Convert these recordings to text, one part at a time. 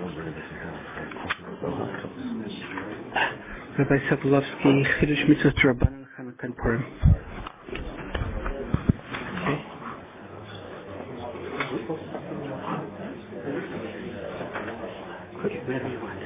Rabbi Sokolovsky, Chiddush Mitzvot Rabbanan Chanukah and Purim. Wherever you want.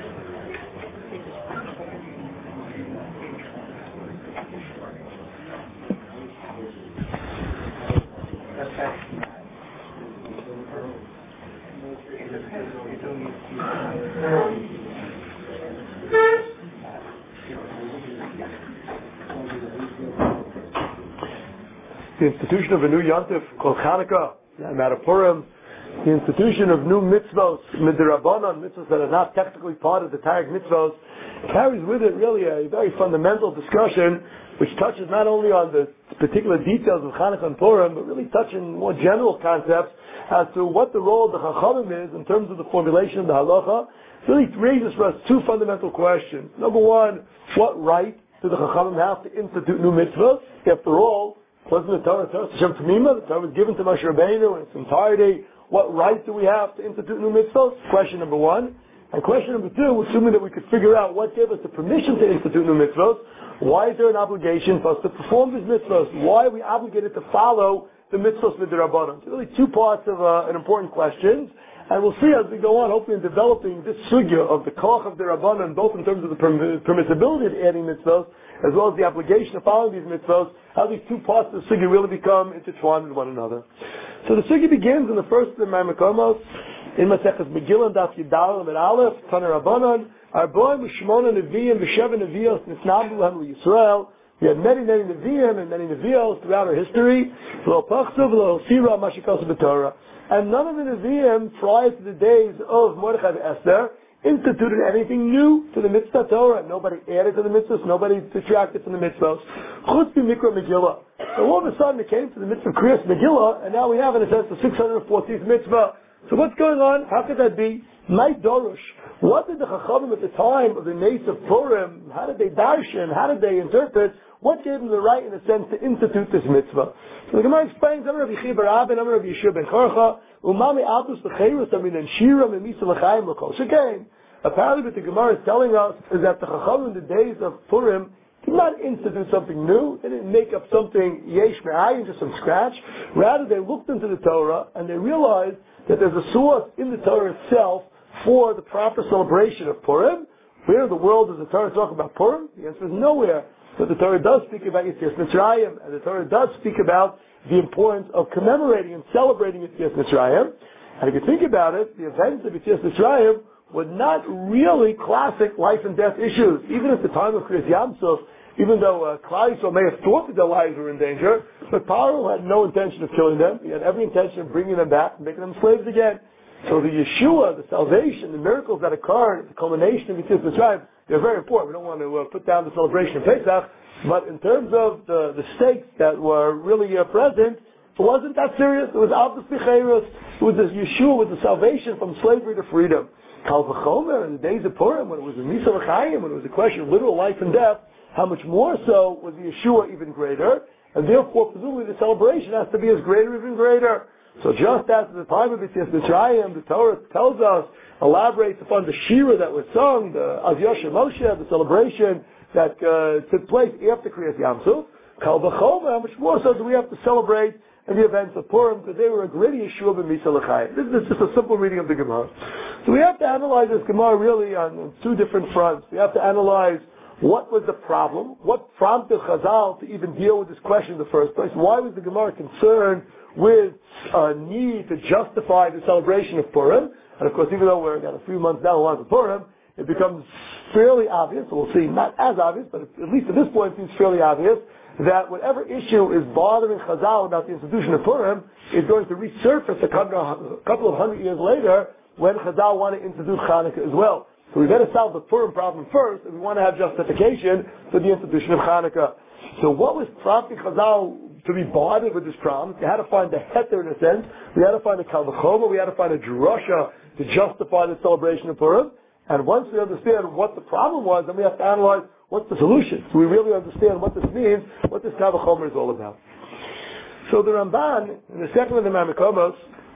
The institution of a new Yontif called Chanukah, and Purim, the institution of new mitzvos, midrabanan, mitzvos that are not technically part of the Tarek mitzvos, carries with it really a very fundamental discussion which touches not only on the particular details of Chanukah and Purim, but really touching more general concepts as to what the role of the Chachamim is in terms of the formulation of the halacha. It really raises for us two fundamental questions. Number one, what right do the Chachamim have to institute new mitzvahs? After all, wasn't the Torah Hashem Tamima? The Torah was given to Moshe Rabbeinu in its entirety. What right do we have to institute new mitzvahs? Question number one. And question number two, assuming that we could figure out what gave us the permission to institute new mitzvahs, why is there an obligation for us to perform these mitzvahs? Why are we obligated to follow the mitzvahs midrabanan? So really two parts of an important question. And we'll see as we go on, hopefully in developing this sugya of the koach of the rabbanan, both in terms of the permissibility of adding mitzvahs, as well as the obligation of following these mitzvahs, how these two parts of the sugya really become intertwined with one another. So the sugya begins in the first of the Maimonides, in Maseches Megillah, Daf Yudal and Aleph, Taner Rabbanan, Arboim v'Shmona Neviim v'Sheva Nevios Nisnabu Lahem Yisrael. We had many Neviim and many Nevios throughout our history. Lo Pachsav Lo Sira Mashikos B'Torah. And none of the Nevi'im, prior to the days of Mordechai and Esther, instituted anything new to the mitzvah Torah. Nobody added to the mitzvahs, nobody detracted from the mitzvahs. Chutz Mikra Megillah. So all of a sudden it came to the mitzvah Kriyas Megillah, and now we have in a sense the 614th mitzvah. So what's going on? How could that be? My Dorush. What did the Chachamim at the time of the Nes of Purim, how did they darshan, how did they interpret? What gave them the right, in a sense, to institute this mitzvah? So the Gemara explains, Amar Rabbi Chiya bar Abba, Amar Rabbi Yeshua ben Korcha, Umami Abdus L'Cheirus, Amin and Shira, Memisa L'Chaim L'Kol Shekain. Apparently what the Gemara is telling us is that the Chachamim in the days of Purim did not institute something new. They didn't make up something yesh me'ayin, just from scratch. Rather, they looked into the Torah and they realized that there's a source in the Torah itself for the proper celebration of Purim. Where in the world does the Torah talk about Purim? The answer is nowhere. But the Torah does speak about Yetzias Mitzrayim, and the Torah does speak about the importance of commemorating and celebrating Yetzias Mitzrayim. And if you think about it, the events of Yetzias Mitzrayim were not really classic life and death issues. Even at the time of Kriyas Yamsuf, even though Klal Yisrael may have thought that their lives were in danger, but Paro had no intention of killing them. He had every intention of bringing them back and making them slaves again. So the Yeshua, the salvation, the miracles that occurred at the culmination of Yetzias Mitzrayim, they're very important. We don't want to put down the celebration of Pesach, but in terms of the stakes that were really present, it wasn't that serious. It was Abdus B'Cheirus. It was the Yeshua, with the salvation from slavery to freedom. Kal v'chomer, in the days of Purim, when it was a Misa L'Chaim, when it was a question of literal life and death, how much more so was the Yeshua even greater, and therefore presumably the celebration has to be as greater, even greater. So just as at the time of Yetzias Mitzrayim, the Torah tells us, elaborates upon the Shira that was sung, the Aziyah Moshe, the celebration that took place after Kriyas Yamsuf. Kal v'chomer, how much more so do we have to celebrate in the events of Purim, because they were a great Yeshua b'Misa L'Chaim. This is just a simple reading of the Gemara. So we have to analyze this Gemara really on two different fronts. We have to analyze what was the problem, what prompted Chazal to even deal with this question in the first place. Why was the Gemara concerned with a need to justify the celebration of Purim? And of course, even though we're got a few months down the line of Purim, it becomes fairly obvious, we'll see, not as obvious, but at least at this point it seems fairly obvious, that whatever issue is bothering Chazal about the institution of Purim is going to resurface a couple of hundred years later when Chazal want to introduce Chanukah as well. So we better solve the Purim problem first if we want to have justification for the institution of Chanukah. So what was prompting Chazal to be bothered with this problem? They had to find the heter in a sense. We had to find a kal v'chomer. We had to find a drasha to justify the celebration of Purim. And once we understand what the problem was, then we have to analyze what's the solution. So we really understand what this means, what this kal v'chomer is all about. So the Ramban, in the second of the Maimonides,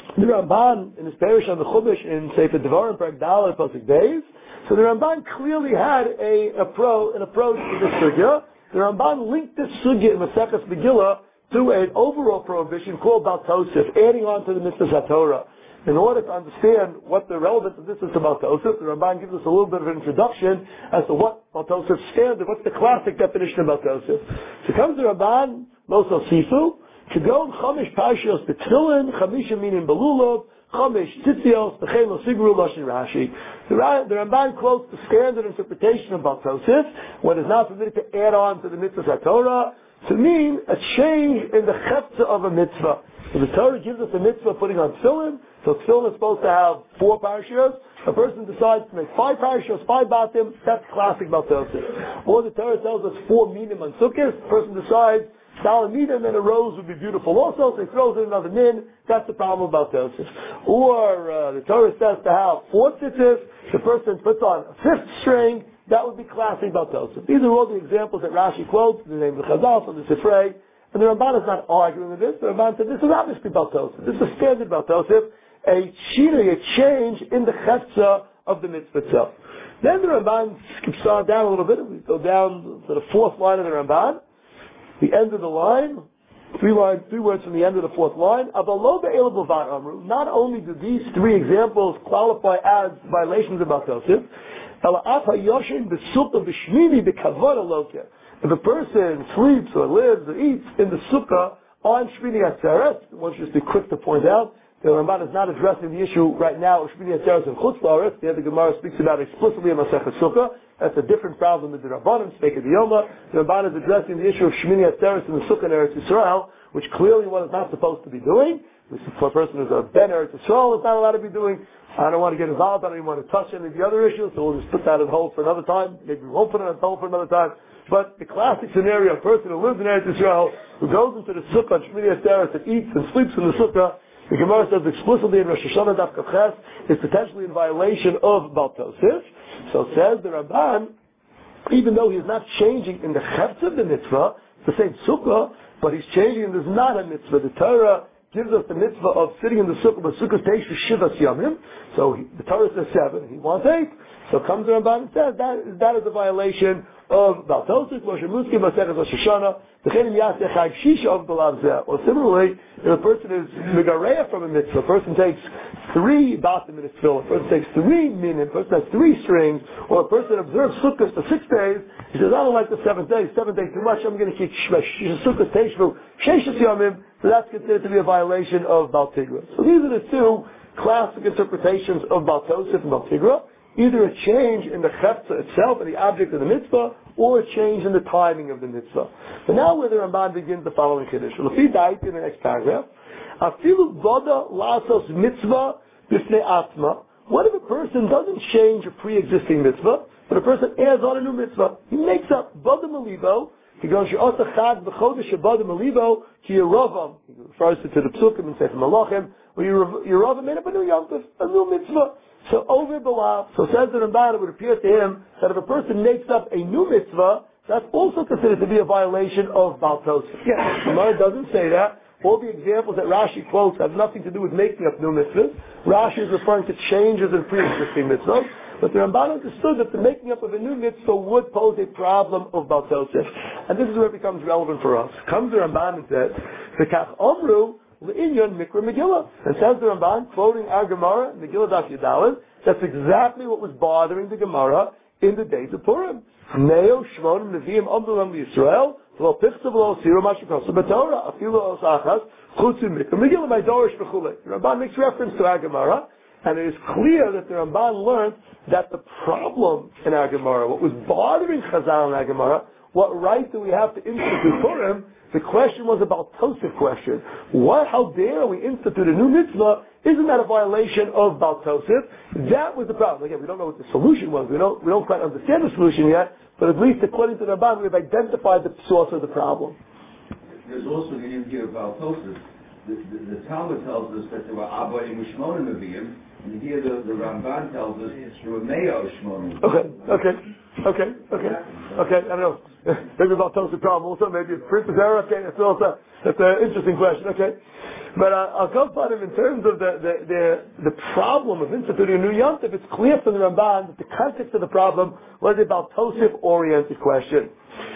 The Ramban in his parish on the Chumash in Sefer Devarim Perek Daled Pasuk Beis. So the Ramban clearly had an approach to this sugya. The Ramban linked this sugya in Maseches Megillah to an overall prohibition called Bal Tosef, adding on to the mitzvahs HaTorah. In order to understand what the relevance of this is to Bal Tosef, the Ramban gives us a little bit of an introduction as to what Bal Tosef stands and what's the classic definition of Bal Tosef. So comes the Ramban, Mosel Sifu, to go in Chamish Parshios B'Tfilin, Chamisha meaning Belulav, Chamish Tzitzios, B'Chelo Sigru Lashon Rashi. The Ramban quotes the standard interpretation of Bal Tosef, what is not permitted to add on to the mitzvahs HaTorah, to mean a change in the chefza of a mitzvah. So the Torah gives us a mitzvah putting on tefillin, so tefillin is supposed to have 4 parashiyos. A person decides to make 5 parashiyos, 5 batim, that's classic Bal Tosef. Or the Torah tells us 4 minim on sukkahs, the person decides Salah minim and a rose would be beautiful also, so he throws in another min, that's the problem about Bal Tosef. Or the Torah says to have 4 tzitzis, the person puts on a 5th string, that would be classic Bal Tosef. These are all the examples that Rashi quotes, in the name of the Chazal, from the Sifrei, and the Ramban is not arguing with this. The Ramban said this is obviously Bal Tosef. This is a standard Bal Tosef, a change in the chefza of the mitzvah itself. Then the Ramban skips on down a little bit, we go down to the 4th line of the Ramban, the end of the line, 3 words from the end of the 4th line. Not only do these 3 examples qualify as violations of Bal Tosef, if a person sleeps or lives or eats in the sukkah on Shmini Atzeres, I want you to be quick to point out, the Ramban is not addressing the issue right now of Shmini Atzeres and Chutz La'aretz. The Gemara speaks about it explicitly in Masechet Sukkah. That's a different problem than the Rabbanim speak of the Yoma. The Ramban is addressing the issue of Shmini Atzeres in the Sukkah in Eretz Yisrael, which clearly one is not supposed to be doing. For a person who's a Ben Eretz Yisrael is not allowed to be doing. I don't want to get involved. I don't even want to touch any of the other issues, so we'll just put that on hold for another time. Maybe we won't put it on hold for another time. But the classic scenario, a person who lives in Eretz Yisrael, who goes into the sukkah on Shmini Atzeres and eats and sleeps in the sukkah, the Gemara says explicitly in Rosh Hashanah Daf Kaf Ches, is potentially in violation of Bal Tosef. So says the Ramban, even though he is not changing in the chefz of the mitzvah, it's the same sukkah, but he's changing, there's not a mitzvah. The Torah gives us the mitzvah of sitting in the sukkah, but sukkah takes for Shivas Yamim. So the Torah says 7, he wants 8. So comes the Ramban and says that is a violation of Bal Tosef, Moshe Muski, Masechet Rosh Hashanah, or similarly, if a person is megareya from a mitzvah, a person takes 3 batim in his tefillah, a person takes 3 minim, a person has 3 strings, or a person observes sukkahs for 6 days, he says, I don't like the 7th day, 7th day too much, I'm going to keep sukkahs teishvu, sheishas yamim, so that's considered to be a violation of Bal Tigra. So these are the 2 classic interpretations of Bal Tosef and Bal Tigra. Either a change in the chefza itself, and the object of the mitzvah, or a change in the timing of the mitzvah. But now where the Ramban begins the following kiddush. Lefi da'it in the next paragraph. Afilu vada lasos mitzvah b'fnei atma. What if a person doesn't change a pre-existing mitzvah, but a person adds on a new mitzvah? He makes up vada malibo. He goes she'asa chad b'chodesh vada malibo ki yeravam. He refers to the psukim in Sefer Malachim, where Yeravam made up a new yomtiv, a new mitzvah. So over Balav, so says the Ramban, it would appear to him that if a person makes up a new mitzvah, that's also considered to be a violation of Bal Tosef. Yes, the Gemara doesn't say that. All the examples that Rashi quotes have nothing to do with making up new mitzvahs. Rashi is referring to changes in pre-existing mitzvahs. But the Ramban understood that the making up of a new mitzvah would pose a problem of Bal Tosef. And this is where it becomes relevant for us. Comes the Ramban and says, V'kach omru, L'inyon Mikra Megillah. And says the Ramban, quoting our Gemara, Megillah Daf Yudaled, that's exactly what was bothering the Gemara in the days of Purim. Neo Shmonim Nevi'im Amdulam Yisrael, V'lo Pichsa V'lo Siro Mashikosa B'Torah, Afilu Osachas, Chutzu Mikra Megillah, My Dorish V'chulei. The Ramban makes reference to our Gemara, and it is clear that the Ramban learned that the problem in our Gemara, what was bothering Chazal in our Gemara, what right do we have to institute Purim? The question was about Tosef question. How dare we institute a new mitzvah? Isn't that a violation of Bal Tosef? That was the problem. Again, we don't know what the solution was. We don't quite understand the solution yet, but at least according to the Ramban, we've identified the source of the problem. There's also an issue here about Tosef. The Talmud tells us that there were Abayim Ushmonim Nevi'im, And here the Ramban tells us through a Mayo Shmoni. Okay. I don't know. Maybe about Tosfos problem also. Maybe it's Prince's error. Okay, that's an interesting question. Okay, but I'll come on him in terms of the problem of instituting a new Yom Tov. It's clear from the Ramban that the context of the problem was about Tosfos oriented question.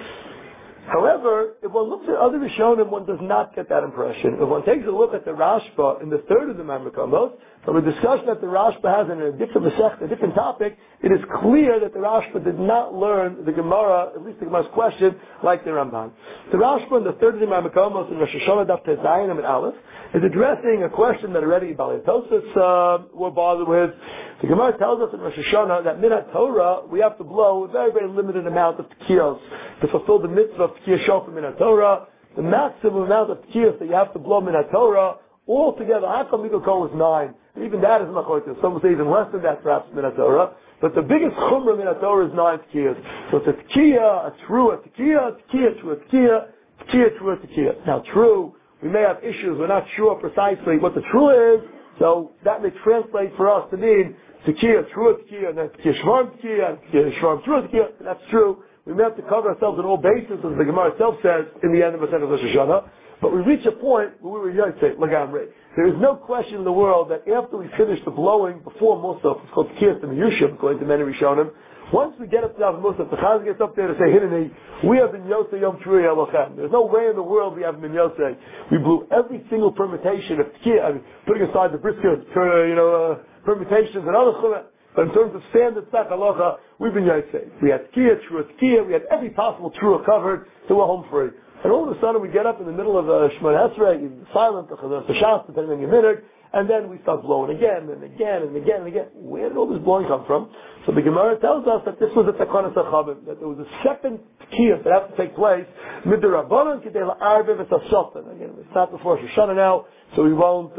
However, if one looks at other Rishonim, one does not get that impression. If one takes a look at the Rashba in the third of the Mamre, from a discussion that the Rashba has in a different topic, it is clear that the Rashba did not learn the Gemara, at least the Gemara's question, like the Ramban. The Rashba in the third of the Mamre in Rosh Hashanah Daf Tes Zayin and Aleph is addressing a question that already Balei Tosfos were bothered with. The Gemara tells us in Rosh Hashanah that Minat Torah we have to blow a very, very limited amount of tekiyos to fulfill the mitzvah of tekiyah shofar Minat Torah. The maximum amount of tekiyos that you have to blow Minat Torah altogether, Hakam Mikol Kol is 9. And even that is machoitis. Some will say even less than that, perhaps Minat Torah. But the biggest chumrah Minat Torah is 9 tekiyos. So it's a tekiyah, a true, a tekiyah, true, a tekiyah, true, a tekiyah. Now, true, we may have issues. We're not sure precisely what the true is. So that may translate for us to mean tekiyah, true tekiyah, and then tekiyah shvarm tekiyah, and tekiyah shvarm true tekiyah. That's true. We may have to cover ourselves on all bases, as the Gemara itself says in the end of Masechet Rosh Hashanah. But we reach a point where we were Yotzei, Lagamrei. There is no question in the world that after we finish the blowing, before Musaf, it's called tekiyah Miyushim, according to many Rishonim. Once we get up to Musaf, the Chaz gets up there to say, Hineni, we have been Yotzei Yom Trui Elochem. There's no way in the world we haven't been Yotzei. We blew every single permutation of tekiyah, putting aside the brisket, permutations and other chumrah. But in terms of standard tzach halacha, we've been Yotzei. We had tekiyah, trua tekiyah, we had every possible trua covered, so we're home free. And all of a sudden we get up in the middle of Shemona Esrei, silent, the Shas, depending on your minute, and then we start blowing again and again and again and again. Where did all this blowing come from? So the Gemara tells us that this was a Takanas HaChavim, that there was a second tekiyah that had to take place, Midrabanan K'dei La'arbev V'Tashotan. Again, it's not before Shoshana now, so we won't,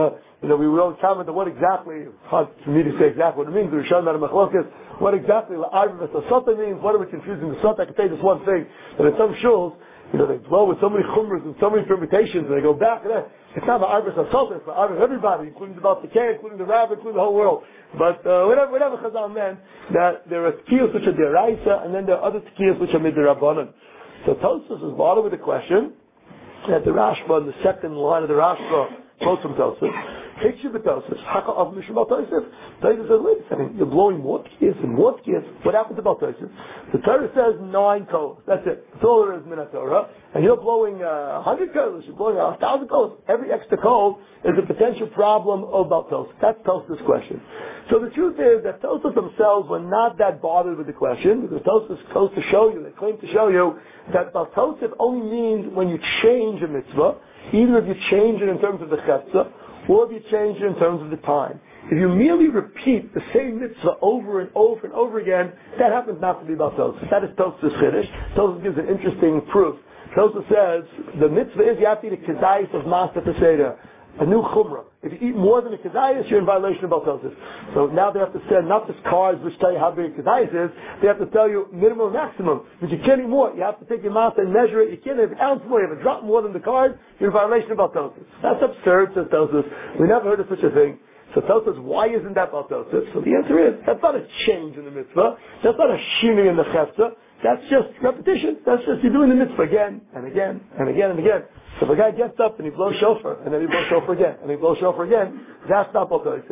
we won't comment on what exactly, it's hard for me to say exactly what it means, the Rishon Mara Machlokes, what exactly La'arbev V'Tashotan means, what are we confusing the Sot? I can tell you this one thing, that in some shuls, they blow with so many chumras and so many permutations, and they go back and it's not the arbus of sultan, it's the arbus of everybody, including the Baal Tekeh, including the rabbi, including the whole world. But whatever Chazal meant, that there are tekiyos which are deraisa, and then there are other tekiyos which are midrabanan. So Tosfos is bothered with the question that the Rashba, in the second line of the Rashba, quotes from Tosfos, picture the Tosfos, Haka of Mishra Tosfos. Tosfos says, wait a second, you're blowing more tekiyos and more tekiyos. What happens about Tosfos? The Torah says 9 kolos. That's it. That's all there is in Minat Torah. And you're blowing 100 kolos, you're blowing 1,000 kolos. Every extra kol is a potential problem about Tosfos. That's Tosfos' question. So the truth is that Tosfos themselves were not that bothered with the question, because Tosfos goes to show you, they claim to show you, that Tosfos only means when you change a mitzvah, either if you change it in terms of the chetzah, or if you change it in terms of the time. If you merely repeat the same mitzvah over and over and over again, that happens not to be about Tosfos. That is Tosfos Chiddush. Tosfos gives an interesting proof. Tosfos says the mitzvah is you have to eat a kezayis of Maaseh Peseder, a new chumrah. If you eat more than a kezayis, you're in violation of Tosfos. So now they have to send not just cards which tell you how big a kezayis is, they have to tell you minimum and maximum. But you can't eat more. You have to take your Maaseh and measure it. You can't have an ounce more. You have a drop more than the card, you're in violation of Tosfos. That's absurd, says Tosfos. We never heard of such a thing. So Tosfos, why isn't that Tosfos? So the answer is, that's not a change in the mitzvah. That's not a shini in the chefza. That's just repetition. That's just you're doing the mitzvah again and again and again and again. So if a guy gets up and he blows shofar, and then he blows shofar again, and he blows shofar again, that's not Tosfos.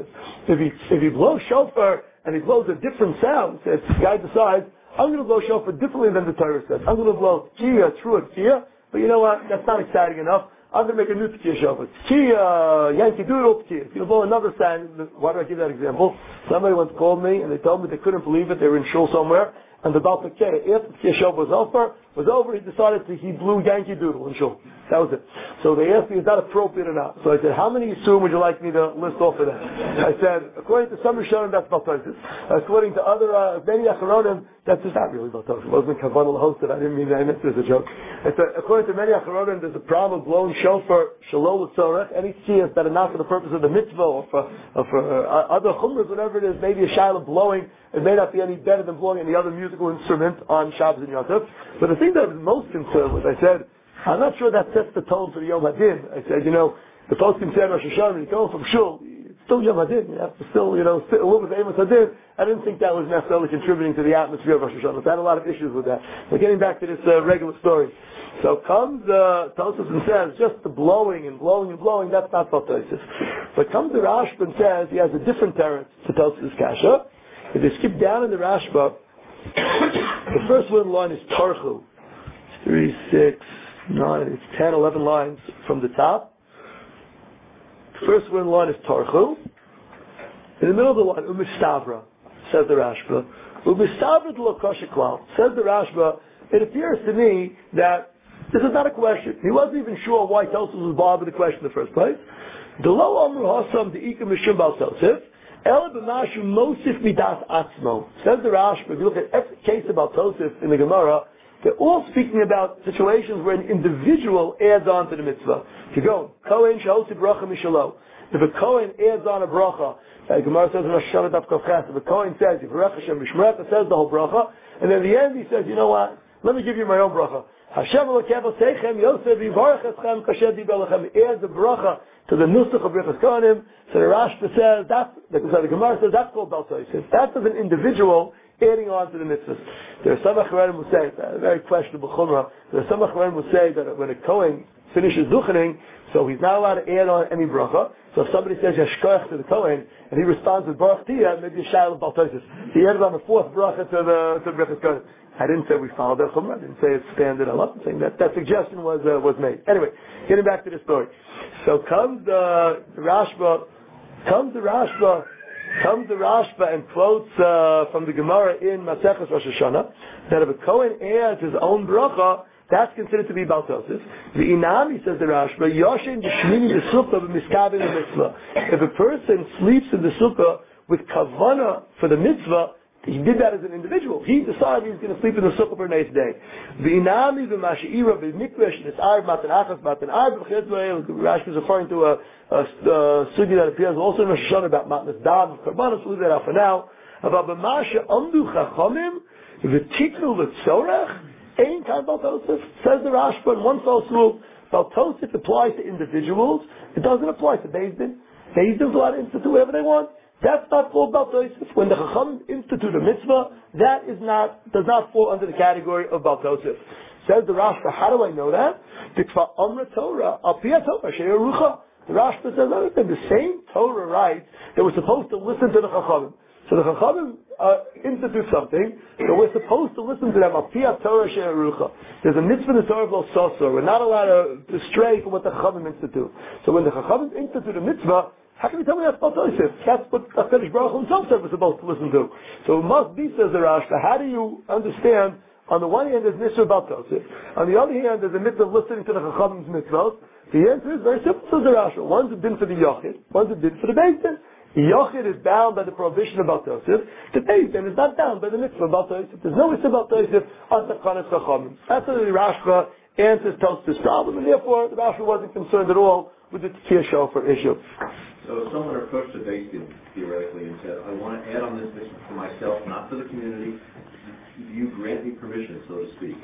If he blows shofar and he blows a different sound, says the guy decides, I'm going to blow shofar differently than the Torah says. I'm going to blow tekiyah, true tekiyah, but you know what? That's not exciting enough. I'm going to make a new tekiyah shofar. Tekiyah, Yankee Doodle tekiyah. You blow another sound. Why do I give that example? Somebody once called me and they told me they couldn't believe it. They were in shul somewhere. And the Baal Tekeh, after the tekiyah shofar was over, he decided he blew Yankee Doodle in shul. That was it. So they asked me, is that appropriate or not? So I said, how many Yisum would you like me to list off of that? I said, according to some Rishonim, that's Baltosis. According to other, many Acharonim, that's just not really Baltosis. It wasn't Kavanah hosted. I didn't mean that. I meant it as a joke. I said, according to many Acharonim, there's a problem of blowing shofar, shalom l'tzorech, any tziyas that are not for the purpose of the mitzvah or for other chumras, whatever it is, maybe a shayla blowing, it may not be any better than blowing any other musical instrument on Shabbos and Yom Tov. But the thing that I was most concerned with, I said, I'm not sure that sets the tone for the Yom Hadin. I said, the poskim said Rosh Hashanah, when you go from shul, it's still Yom Hadin. You have to still, sit a little bit of Amos Hadin. I didn't think that was necessarily contributing to the atmosphere of Rosh Hashanah. So I had a lot of issues with that. But getting back to this regular story. So comes Tosfos and says, just the blowing and blowing and blowing, that's not Tosfos. But comes the Rashba and says, he has a different teretz to Tosfos Kasha. If they skip down in the Rashba, the first one line is Tarchu. 3, 6, 9, it's 10, 11 lines from the top. The first one line is Tarchu. In the middle of the line, Umistavra, says the Rashba. Umistavra to Lokosha Klal, says the Rashba. It appears to me that this is not a question. He wasn't even sure why Tosfos was bothered with the question in the first place. The lo amru hasam the ikam mishum bal Tosfos. Ela b'mashu mosif midas atzmo. Says the Rashba. If you look at every case about Tosfos in the Gemara, they're all speaking about situations where an individual adds on to the mitzvah. If you go, Kohen shahosi bracha mishalo. If a Kohen adds on a bracha, Gemara says in Rosh Hashanah Daf Kofches, if a Kohen says, Yivarech Hashem Mishmerecha, says the whole bracha, and then at the end he says, you know what, let me give you my own bracha. Hashem Elokeinu Seichem Yosef Yivarech Eschem Kasher Dibel Lechem. He adds the bracha to the nusach of Birchas Kohanim. So the Rashba says, the Gemara says, that's called Bal Tosfos. That's as an individual adding on to the mitzvahs. There are some Acharonim who say, very questionable chumrah, there are some Acharonim who say that when a Kohen finishes duchening, so he's not allowed to add on any bracha. So if somebody says Yashkoach to the Kohen, and he responds with Baruch Tiyah, maybe a Shayla of Bal Tosfos. He added on the fourth bracha to Birchas Kohanim. I didn't say we followed that chumrah. I didn't say it's standard. I'm saying that suggestion was made. Anyway, getting back to the story. So comes the Rashba and quotes from the Gemara in Maseches Rosh Hashanah that if a Kohen adds his own bracha, that's considered to be Bal Tosfos. The Inami, says the Rashba, Yoshin B'Shmini B'Sukkah B'Miskabin Mitzvah. If a person sleeps in the sukkah with kavana for the mitzvah, he did that as an individual. He decided he's going to sleep in the sukkah for a nice day. V'inami v'mashi'ira v'mikvesh nis'ar matan achas matan ar v'chizrael. Rashi is referring to a sugi that appears also in Rosh Hashanah about matnas dam karbanos. We'll leave that out for now. About b'masha amdu chachamim v'tiknu l'tzorech ein kan Bal Tosfos. Says the Rashba in one fell swoop. Bal Tosfos applies to individuals. It doesn't apply to Beis Din. Beis Din's allowed to institute whatever they want. That's not called Bal Tosfos. When the Chacham institute a mitzvah, that does not fall under the category of Bal Tosfos. Says the Rashba, how do I know that? Tikva Amra Torah, Al Piyat Torah, She'er Rucha. The Rashba says, the same Torah writes that we're supposed to listen to the Chachamim. So the Chachamim institute something, so we're supposed to listen to them. Al Piyat Torah, She'er Rucha. There's a mitzvah in the Torah of Lo Sosor. We're not allowed to stray from what the Chachamim institute. So when the Chachamim institute a mitzvah, how can you tell me that's Bal Tosfos? That's what HaKadosh Baruch Hu himself said we're supposed to listen to. So it must be, says the Rashba, how do you understand, on the one hand there's mitzvah Bal Tosfos, on the other hand there's a mitzvah of listening to the Chachamim's mitzvahs? The answer is very simple, says the Rashba. One's a din for the Yochid, one's a din for the Beis Din. The Yochid is bound by the prohibition of Bal Tosfos. The Beis Din is not bound by the mitzvah of Bal Tosfos. There's no mitzvah Bal Tosfos on Takanas Chachamim. That's how the Rashba answers Tosfos' problem, and therefore the Rashba wasn't concerned at all with the Tkiyah Shofar issue. So if someone approached the Beis Din theoretically and said, I want to add on this mitzvah for myself, not for the community, do you grant me permission, so to speak?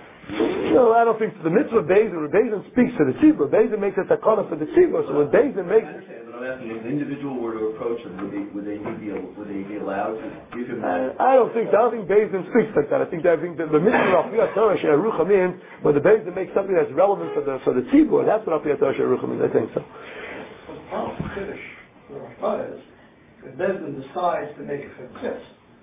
No, I don't think so. The mitzvah of Beis Din, when Beis Din speaks to the tzibur, Beis Din makes a takana for the tzibur. So when Beis Din makes, I understand, but I'm asking, if an individual were to approach him, would they be allowed to give him that? I don't think Beis Din speaks like that. I think that the mitzvah of Al Piyat Torah She'er Rucha means when the Beis Din makes something that's relevant for the tzibur. That's what Al Piyat Torah She'er Rucha means. I think so. Kiddush, the Rashba is, if Beis Din decides to make a fit,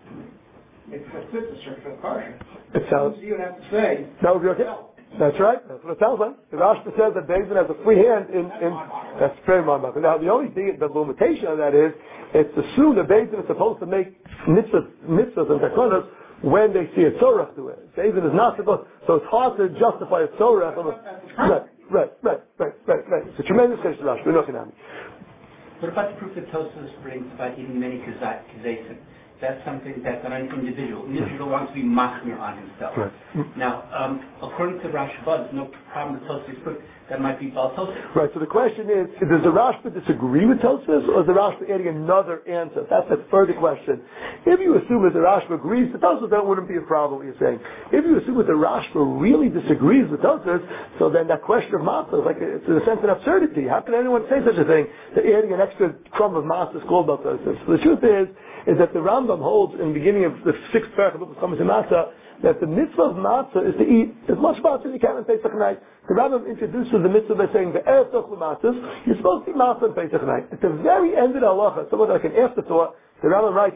a parsha. It sounds. You have to say. That would be okay. That's right. That's what it sounds like. The Rashba says that Beis Din has a free hand in that's very mind. Now the only thing, the limitation of that is, it's assumed that Beis Din is supposed to make mitzvahs and takanas when they see a tzorach to it. Beis Din is not supposed, so it's hard to justify a tzorach. Right. It's a tremendous case to Rashba. What about the proof that Tosfos brings about even many kazesim? that's something that's on an individual. The individual wants to be machmir on himself. Right. Now, according to Rashba, there's no problem with Tosfos put that might be Baal Tosfos. Right, so the question is, does the Rashba disagree with Tosfos, or is the Rashba adding another answer? That's a further question. If you assume that the Rashba agrees with Tosfos, that wouldn't be a problem, what you're saying. If you assume that the Rashba really disagrees with Tosfos, so then that question of matzah is like, it's in a sense an absurdity. How can anyone say such a thing, that adding an extra crumb of matzah is called Baal Tosfos? So the truth is that the Rambam holds in the beginning of the 6th parak of Chametz Matzah that the mitzvah of matzah is to eat as much matzah as you can on Pesach night. The Rambam introduces the mitzvah by saying, you're supposed to eat matzah on Pesach night. At the very end of the halacha, somewhat like an afterthought, the Rambam writes,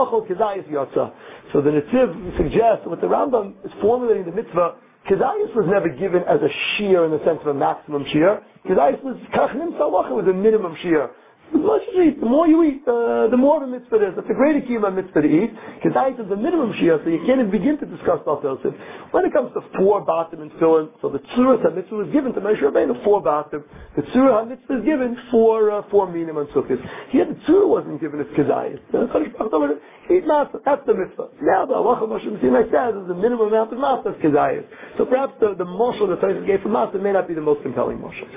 so the Netziv suggests that the Rambam is formulating the mitzvah. Kedayis was never given as a shear in the sense of a maximum shear. Kedayis was kachnim salacha, was a minimum shear. As much as you eat, the more you eat, the more of a mitzvah it is. That's a greater kiyum mitzvah to eat. Kedayis is the minimum shear, so you can't even begin to discuss Baal Tosfos. When it comes to 4 batim and tefillin, so the tzura mitzvah was given to Moshe Rabbeinu 4 batim. The tzura mitzvah is given for 4 minim and sukkahs. Here the tzura wasn't given as kedayis. Eat matzah, that's the mitzvah. Now the halacha Moshe Rabbeinu says is the minimum amount of matzah is kedayis. So perhaps the moshel that Tosfos gave for matzah may not be the most compelling moshel.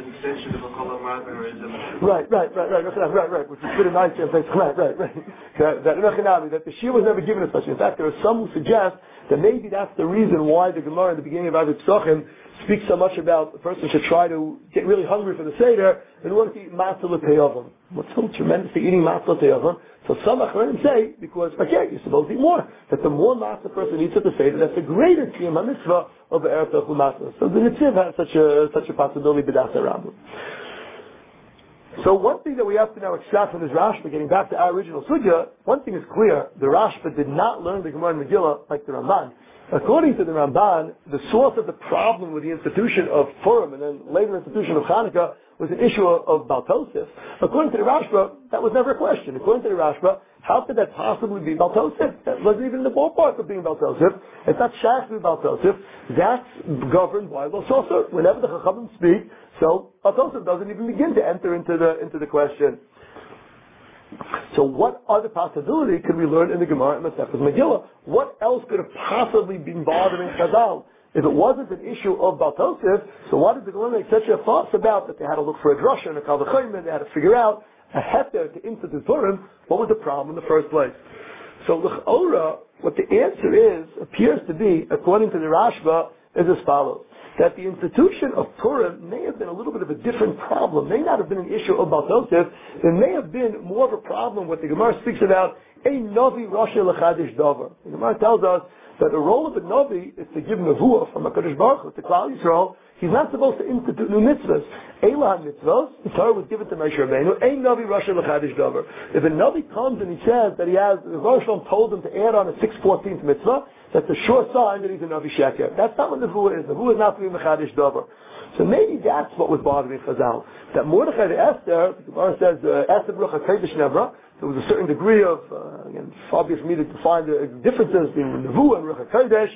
Right. Which is good and nice and right. That the shir was never given as such. In fact, there are some who suggest that maybe that's the reason why the Gemara in the beginning of Avos Psachim speaks so much about the person should try to get really hungry for the Seder in order to eat matzah l'teyavim. What's so tremendous to eating matzah l'teyavim? So some Acharonim say, because you're supposed to eat more, that the more matzah a person eats at the Seder, that's a greater kiyum ha-mitzvah of the erev tochel matzah. So the Netziv has such a possibility b'das Rambam. So one thing that we have to now extract from this Rashba, getting back to our original sugya, one thing is clear: the Rashba did not learn the Gemara and Megillah like the Ramban. According to the Ramban, the source of the problem with the institution of Purim and then later institution of Hanukkah was an issue of Baal Tosfos. According to the Rashba, that was never a question. According to the Rashba, how could that possibly be Baal Tosfos? That wasn't even in the ballpark of being Baal Tosfos. It's not shach to be Baal Tosfos. That's governed by Baal Tosfos. Whenever the Chachamim speak, so Baal Tosfos doesn't even begin to enter into the question. So what other possibility could we learn in the Gemara and Masechtas Megillah? What else could have possibly been bothering Chazal? If it wasn't an issue of Baal Tosfos, so why did the Gemara make such a fuss about that they had to look for a drasha and a kal v'chomer, they had to figure out a heter to institute Purim? What was the problem in the first place? So l'ch'ora, what the answer appears to be, according to the Rashba, is as follows: that the institution of Purim may have been a little bit of a different problem, may not have been an issue of Baal Tosfos. It may have been more of a problem what the Gemara speaks about, a Navi Rosh L'Chadish Davar. The Gemara tells us that the role of a Navi is to give Nevuah from HaKadosh Baruch Hu to Klal Yisrael. He's not supposed to institute new mitzvahs. Eila mitzvahs, the Torah was given to Moshe Rabbeinu, a Navi Rosh L'Chadish Davar. If a Navi comes and he says that the Rosh told him to add on a 614th mitzvah, that's a sure sign that he's a Navi Sheker. That's not what Nevuah is. Nevuah is not to be Mechadish Davar. So maybe that's what was bothering Chazal. That Mordechai the Esther, the Gemara says, Esther Baruch HaKodesh Nevra, there was a certain degree of, again, it's obvious for me to define the differences between Nevuah and Ruach HaKodesh,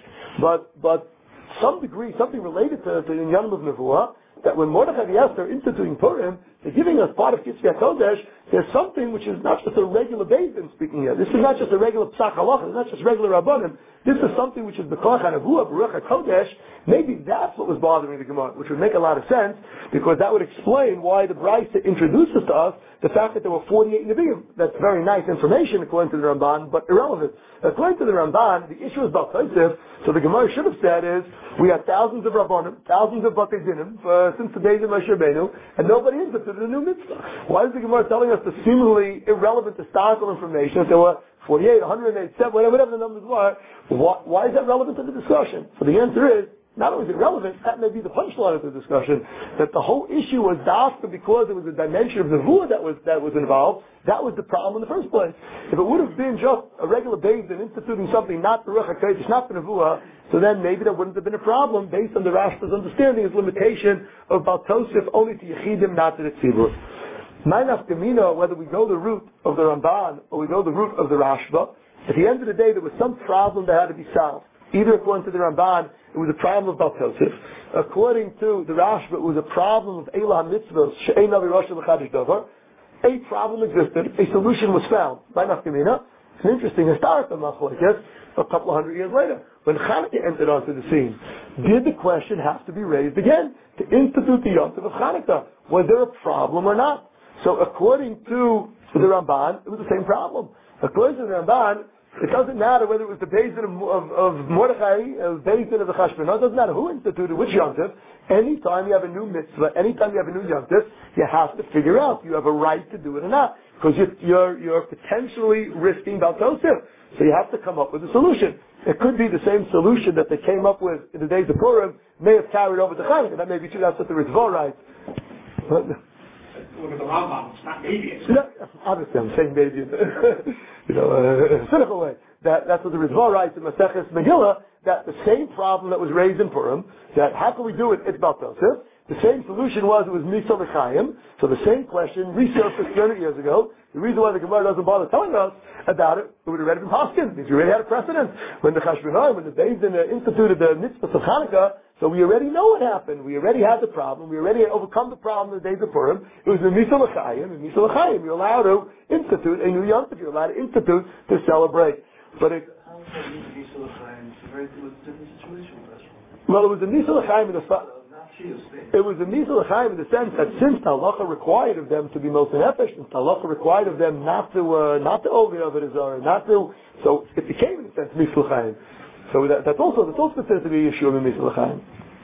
but some degree, something related to the Inyanim of Nevuah, that when Mordechai the Esther instituting Purim, they're giving us part of Kitzvei HaKodesh, there's something which is not just a regular Beis-Din speaking here. This is not just a regular Psach Halacha, it's not just regular Rabbanim. This is something which is B'koach HaNevuah, Baruch HaKodesh. Maybe that's what was bothering the Gemara, which would make a lot of sense, because that would explain why the Brisa introduces to us the fact that there were 48 Nevi'im. That's very nice information according to the Ramban, but irrelevant. According to the Ramban, the issue is Baal Tosfos, so the Gemara should have said is, we have thousands of Rabbanim, thousands of Batei Dinim, since the days of Moshe Rabbeinu, and nobody instituted a new mitzvah. Why is the Gemara telling us the seemingly irrelevant historical information that there were 48, 187, whatever the numbers were? Why is that relevant to the discussion? So the answer is, not only is it relevant, that may be the punchline of the discussion, that the whole issue was dafka because there was a dimension of nevuah that was involved. That was the problem in the first place. If it would have been just a regular Beis-Din instituting something, not the Ruach HaKodesh, not the nevuah, so then maybe there wouldn't have been a problem based on the Rashba's understanding his limitation of Baal Tosfos only to Yechidim, not to the Tzibur. Ma'anaf Gemina, whether we go the route of the Ramban or we go the route of the Rashba, at the end of the day there was some problem that had to be solved. Either according to the Ramban, it was a problem of Baal Tosfos. According to the Rashba, it was a problem of Eila HaMitzvos, She'ein Navi Rosh L'Chadish Davar. A problem existed, a solution was found. By Nafkamina, It's an interesting historical machlokes a couple of hundred years later. When Chanukah entered onto the scene, did the question have to be raised again to institute the Yom Tov of Chanukah? Was there a problem or not? So according to the Ramban, it was the same problem. According to the Ramban, it doesn't matter whether it was the Beis Din of Mordechai, the Beis Din of the Chashmonah. It doesn't matter who instituted which Yom Tov. Anytime you have a new mitzvah, anytime you have a new Yom Tov, you have to figure out you have a right to do it or not, because you're potentially risking Bal Tosef. So you have to come up with a solution. It could be the same solution that they came up with in the days of Purim may have carried over to Chanukah. That may be true. That's what the Ritva writes. Look at the Rambam. It's not maybe. Obviously, I'm saying maybe in a cynical way. That's what the Ritva writes in Maseches Megillah, that the same problem that was raised in Purim, that how can we do it? It's Bal Tosef. The same solution was it was Misa L'chaim. So the same question resurfaced 300 years ago. The reason why the Gemara doesn't bother telling us about it would have already been Paskin, because we already had a precedent. When the Chashmonah, when the Beis Din instituted the mitzvah of Chanukah, so we already know what happened. We already had the problem. We already had overcome the problem in the days of Purim. It was the Misa L'chaim. In Misa L'chaim, you're allowed to institute a new Yom Tov. You're allowed to institute to celebrate. But it... Misa L'chaim, it's a very different situation. Well, it was the Misa L'chaim in the... It was a Misa L'chaim in the sense that since Halacha required of them to be Moshe Nefesh, since Halacha required of them not to over it, not to, so it became in a sense Misa L'chaim. So that's also considered to be a issue of Misa L'chaim.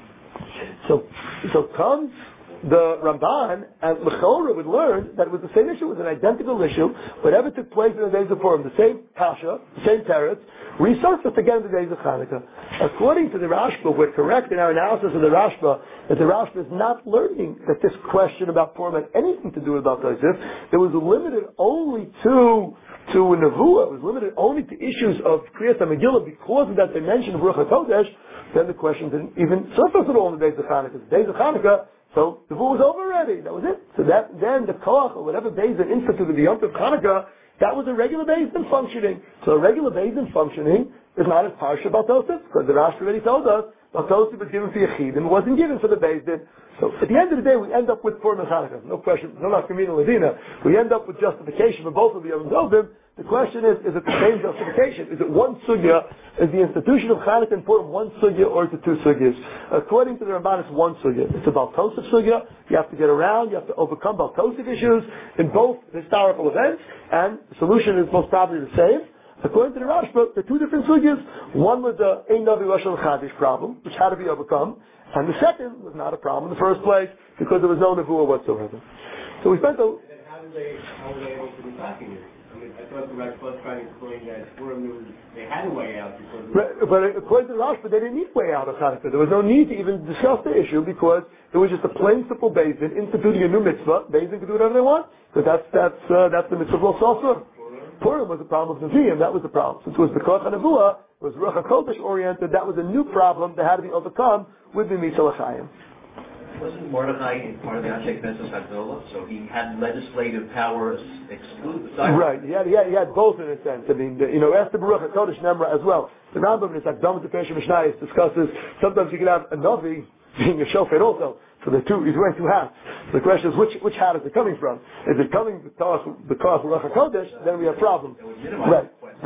So comes the Ramban, and L'chora would learn that it was the same issue, it was an identical issue, whatever took place in the days of Purim, the same Kasha, the same Teretz, resurfaced again in the days of Chanukah. According to the Rashba, we're correct in our analysis of the Rashba, that the Rashba is not learning that this question about Purim had anything to do with Bal Tosef. It was limited only to a Nevuah, it was limited only to issues of Kriyas HaMegillah because of that dimension of Ruach HaKodesh. Then the question didn't even surface at all in the days of Chanukah. The days of Chanukah, so the Nevuah was over already, that was it. So then the Koach, or whatever Beis Din instituted the Yom Tov Chanukah, that was a regular Beis Din functioning. So a regular Beis Din functioning is not as Parsha Bal Tosef, because the Rashi already told us Bal Tosef was given for Yechidim, it wasn't given for the Beis Din. So at the end of the day, we end up with Purim and Chanukah. No question, no nafkamina ladina. We end up with justification for both of the Yom Tovim. The question is it the same justification? Is it one sugya? Is the institution of Chanukah and Purim one sugya, or is it two sugyas? According to the Ramban, it's one sugya. It's a Bal Tosef sugya. You have to get around, you have to overcome Bal Tosef issues in both historical events, and the solution is most probably the same. According to the Rashba, there are two different sugyas. One was the Ein Navi Rosh Chadish problem, which had to be overcome, and the second was not a problem in the first place because there was no Nevuah whatsoever. So we spent a... How were they able to be talking it? I mean, I thought the Rashba was trying to explain that Purim, they had a way out because... But according to the Rashba, they didn't need way out of Chanukah. There was no need to even discuss the issue because it was just a plain, simple Beis Din instituting a new mitzvah. Beis Din could do whatever they want, because that's the mitzvah of Lo Sasur. Purim was a problem of Nevi'im, that was the problem. Since it was the Koach HaNevuah, it was Ruach HaKodesh oriented, that was a new problem that had to be overcome with the Misa L'chaim. Wasn't Mordechai part of the Anshe Knesset Hagdolah? So he had legislative powers excluded. Right, he had both in a sense. I mean, as the Baruch HaKodesh Nemra as well. The Rambam in his Akdam to Pesha Mishnayos discusses, sometimes you can have a Navi being a shofet also. So he's wearing two hats. So the question is, which hat is it coming from? Is it coming because of Ruach HaKodesh? Then we have problems. Right.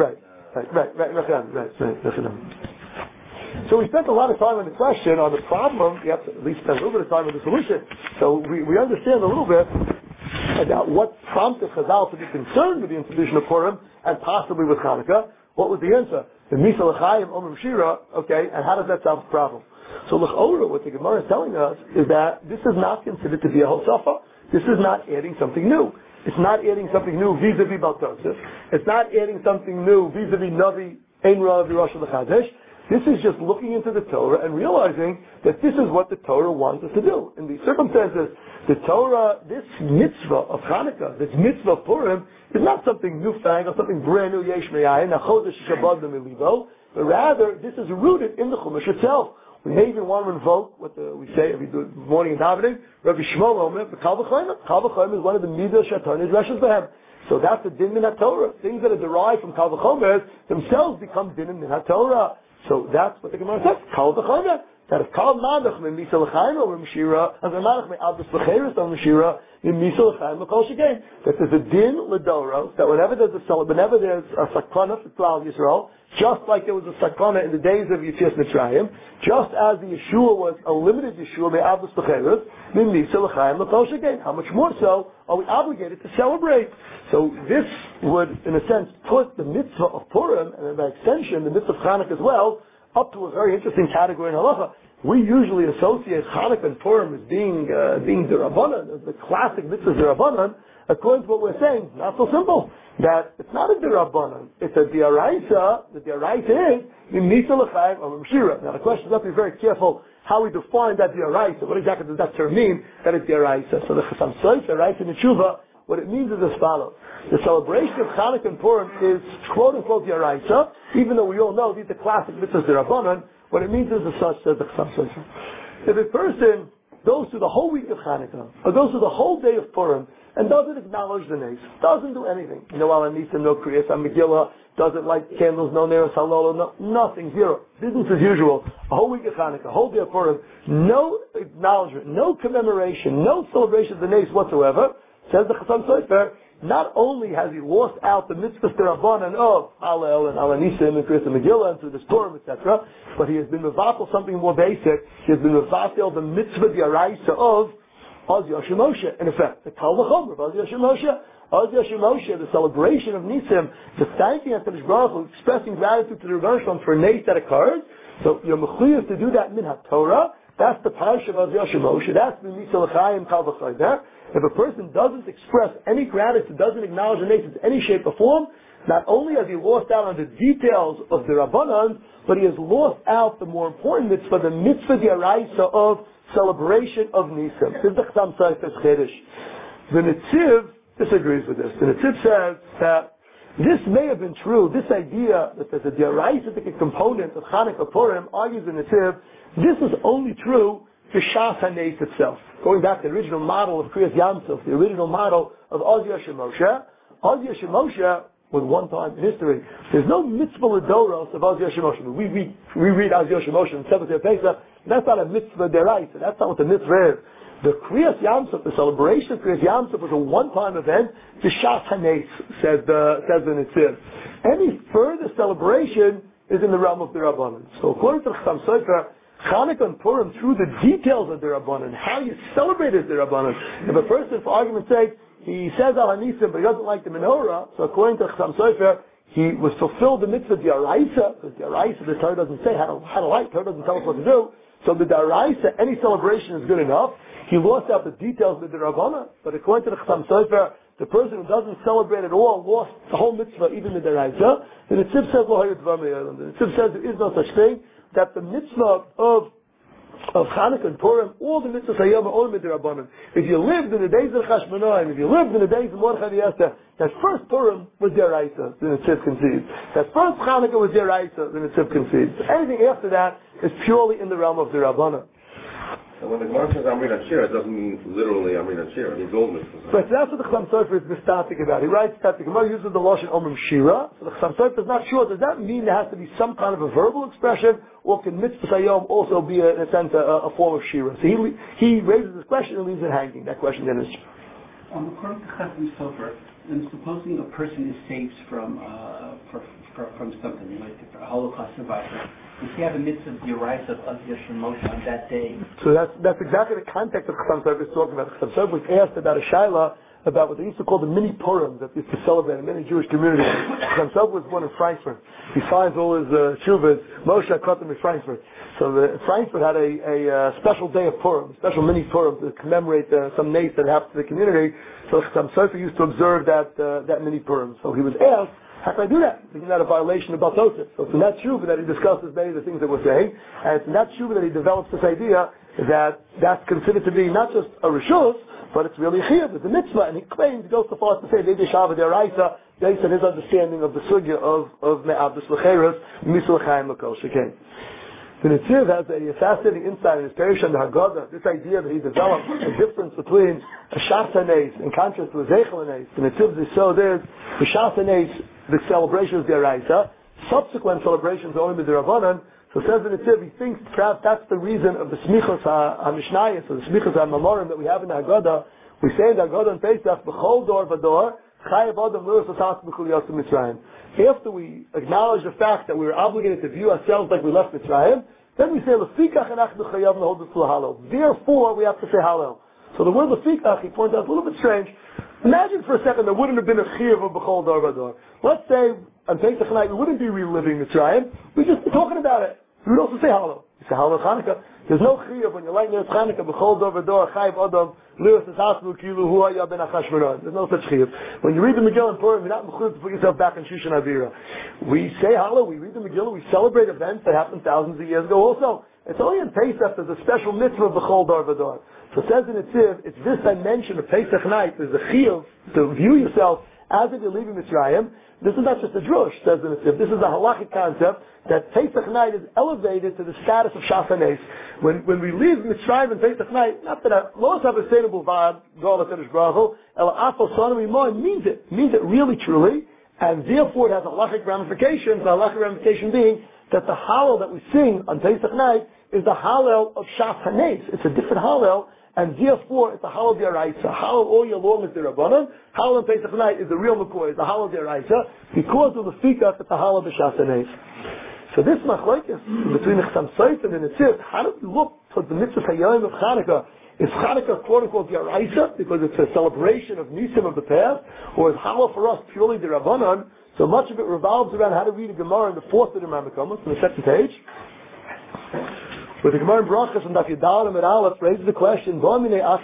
So we spent a lot of time on the question, on the problem. You have to at least spend a little bit of time on the solution. So we understand a little bit about what prompted Chazal to be concerned with the institution of Purim and possibly with Chanukah. What was the answer? The Misa L'chaim, Omer Shira, okay, and how does that solve the problem? So L'chora, what the Gemara is telling us is that this is not considered to be a Hosafa. This is not adding something new. It's not adding something new vis-a-vis Bal Tosef. It's not adding something new vis-a-vis Navi Ein Rav Rosh L'chadesh. This is just looking into the Torah and realizing that this is what the Torah wants us to do. In these circumstances, the Torah, this mitzvah of Chanukah, this mitzvah of Purim, is not something newfangled, something brand new, Yesh Me'ayin, Chodesh Shabbat D'Melibo, but rather this is rooted in the Chumash itself. We may even want to invoke what we say every morning in davening. Rabbi Shmuel Omer, Kal V'chomer. Kal V'chomer is one of the midah shatarnid reshus behem. So that's the din min ha-Torah. Things that are derived from Kal V'chomer themselves become din min ha-Torah. So that's what the Gemara says. Kal V'chomer. that if Kal Madach me Misa L'chaim over Meshira, and Madach me Abdus L'cheiris over Meshira, in Misa L'chaim L'kol Shekain. That there's a din L'doros, that whenever there's a sakana for Klal Yisrael, just like there was a sakana in the days of Yetzias Mitzrayim, just as the Yeshua was a limited Yeshua, me Abdus L'cheiris, in Misa L'chaim L'kol Shekain. How much more so are we obligated to celebrate? So this would, in a sense, put the mitzvah of Purim, and by extension, the mitzvah of Chanukah as well, up to a very interesting category in halacha. We usually associate Chanukah and Purim as being D'Rabbanan, as the classic mitzvah D'Rabbanan. According to what we're saying, not so simple. That it's not a D'Rabbanan, it's a D'Oraisa. The D'Oraisa is in Misa L'chaim or Meshira. Now the question is, we have to be very careful how we define that D'Oraisa. What exactly does that term mean? That it's D'Oraisa. So the Chasam Sofer writes in the Tshuva, what it means is as follows. The celebration of Chanukah and Purim is quote-unquote Yaraisa, even though we all know these are classic mitzvahs D'Rabbanan. What it means is as such, says the Chasam Sofer. If a person goes through the whole week of Chanukah, or goes through the whole day of Purim, and doesn't acknowledge the names, doesn't do anything, no Alanisim, no Kriyas HaMegillah, doesn't light candles, no Neros Halolah, no, nothing, zero. Business as usual. A whole week of Chanukah, a whole day of Purim, no acknowledgement, no commemoration, no celebration of the names whatsoever. Says the Chasam Sofer, not only has he lost out the mitzvah D'Rabbanan of Hallel and Alanisim and Kriyas HaMegillah and through the Purim, etc., but he has been mevatel something more basic. He has been mevatel the mitzvah D'Oraisa of Az Yashim Moshe. In effect, the Kal V'chomer of Az Yashim Moshe. Az Yashim Moshe, the celebration of Nisim, the thanking HaKadosh Baruch Hu, expressing gratitude to the Rebbeinu Shalom for nays that occurs. So you're mechuyev to do that min HaTorah. That's the parsha of Az Yashim Moshe. That's the Misa L'chaim Kal V'chomer. If a person doesn't express any gratitude, doesn't acknowledge the nations in any shape or form, not only has he lost out on the details of the Rabbanan, but he has lost out the more important mitzvah, the mitzvah D'Oraisa of celebration of Nisim. This is the Chasam Sofer's Chiddush. The Netziv disagrees with this. The Netziv says that this may have been true, this idea that there's a D'Oraisa component of Chanukah Purim, argues the Netziv, this is only true for Shas HaNeis itself. Going back to the original model of Kriyas Yamsuf, the original model of Az Yashim Moshe. Az Yashim Moshe was one time in history. There's no mitzvah l'doros of Az Yashim Moshe. We read Az Yashim Moshe in Seventh Day Pesach. That's not a mitzvah deraisa. That's not what the mitzvah is. The Kriyas Yamsuf, the celebration of Kriyas Yamsuf, was a one-time event. The Shas HaNeis, says the Netziv. Any further celebration is in the realm of the Rabbanan. So according to the Chasam Sofer, Chanukah and Purim, through the details of the Rabbanan, how you celebrate is the Rabbanan. If a person, for argument's sake, he says Al Hanisim, but he doesn't like the menorah, so according to Chasam Sofer, he was fulfilled the mitzvah D'Oraisa, because D'Oraisa, the Torah doesn't say how to light, the Torah doesn't tell us what to do, so the D'Oraisa, any celebration is good enough. He lost out the details of the Rabbanan, but according to the Chasam Sofer, the person who doesn't celebrate at all lost the whole mitzvah, even the D'Oraisa. The Netziv says, the Netziv says there is no such thing, that the mitzvah of Chanukah and Purim, all the mitzvahs hayom are only midrabanan. If you lived in the days of Chashmonaim, if you lived in the days of Mordechai Esther, that first Purim was D'Oraisa, the Netziv concedes. That first Chanukah was D'Oraisa, the Netziv concedes. Anything after that is purely in the realm of the Rabbanan. So when the Gemara says Amrin Ashir, it doesn't mean literally Amrin Ashir. It means all mitzvahs. Right, so that's what the Chasam Sofer is mistatic about. He writes that the Gemara uses the lashon Omrim Shira. So the Chasam Sofer is not sure. Does that mean there has to be some kind of a verbal expression, or can mitzvah hayom also be, in a sense, a form of Shira? So he raises this question and leaves it hanging. That question then is. According to Chasam Sofer, and supposing a person is saved from something, like a Holocaust survivor, does he have a mitzvah D'Oraisa of Az Yashim Moshe on that day? So that's exactly the context of Chasam Sofer is talking about. Chasam Sofer was asked about a shaila about what they used to call the mini Purim that used to celebrate in many Jewish communities. Chasam Sofer was born in Frankfurt. He finds all his shuvas. Moshe caught them in Frankfurt. So Frankfurt had a special day of Purim, a special mini Purim to commemorate some nays that happened to the community. So Chasam Sofer used to observe that mini Purim. So he was asked, how can I do that? Isn't that a violation of Baltosif? So it's in that shuvah that he discusses many of the things that we're saying, and it's in that shuvah that he develops this idea that that's considered to be not just a rishus, but it's really a chiyuv, it's a mitzvah, and he claims, he goes so far as to say, they deshava D'Oraisa, based on his understanding of the sugya of Me'abdus L'cheiros, Misa L'chaim L'kol Shekain. The Netziv has a fascinating insight in his Perish on the Haggadah, this idea that he developed a difference between a Shas HaNeis in contrast to a Zeichel HaNeis. The Netziv so there's the Shas HaNeis, the celebration of D'Oraisa, subsequent celebrations are only B'D'Rabbanan. So it says in the Tziv, he thinks perhaps that's the reason of the smichos ha-mishnayos, or the smichos ha-mamorim that we have in the Haggadah. We say in the Haggadah and Pesach, b'chol dor v'dor, chayav adam l'uras asas b'chul yosem Mitzrayim. After we acknowledge the fact that we were obligated to view ourselves like we left Mitzrayim, then we say, lefikach anachnu chayav l'hold b'tzul halal. Therefore, we have to say halal. So the word lefikach, he points out, is a little bit strange. Imagine for a second there wouldn't have been a chiyuv of b'chol dor v'dor. Let's say on Pesach night we wouldn't be reliving Mitzrayim. We'd just be talking about it. We would also say halal. You say halal Chanukah. There's no chiyuv when you're lighting your Chanukah b'chol dor v'dor chayav adam lius esasmu kilu hu haya ben achashveron. There's no such chiyuv. When you read the Megillah in Purim, you're not mechuyev to put yourself back in Shushan Avira. We say halal. We read the Megillah. We celebrate events that happened thousands of years ago. Also, it's only in Pesach there's a special mitzvah of b'chol dor v'dor. So it says in the Tziv, it's this dimension of Pesach night, there's a chiyuv to view yourself as if you're leaving Mitzrayim. This is not just a drush, says in the Tziv. This is a halachic concept that Pesach night is elevated to the status of Shas HaNes. When we leave Mitzrayim and Pesach night, not that most have a sustainable vibe, God HaKadosh Baruch Hu, Ela Afal Sonam Imo, means it really truly, and therefore it has halachic ramifications, the halachic ramification being that the Hallel that we sing on Pesach night is the Hallel of Shas HaNes. It's a different Hallel, and therefore it's a Hallel D'Oraisa. Hallel all year long is the Rabbanan. Hallel on Pesach night is the real McCoy, is the Hallel D'Oraisa, because of the Fikach it's the Hallel B'Shas HaNes. So this machlokes between the Chassam Sofer and the Tzif, how do we look towards the mitzvah Hayom of Chanukah? Is Chanukah quote unquote D'Oraisa because it's a celebration of Nisim of the past, or is Hallel for us purely the Rabbanan? So much of it revolves around how to read a Gemara in the fourth of the Rambam, on the second page. With the Gemara in Brachas and Daf Yudal and Aleph raises the question: the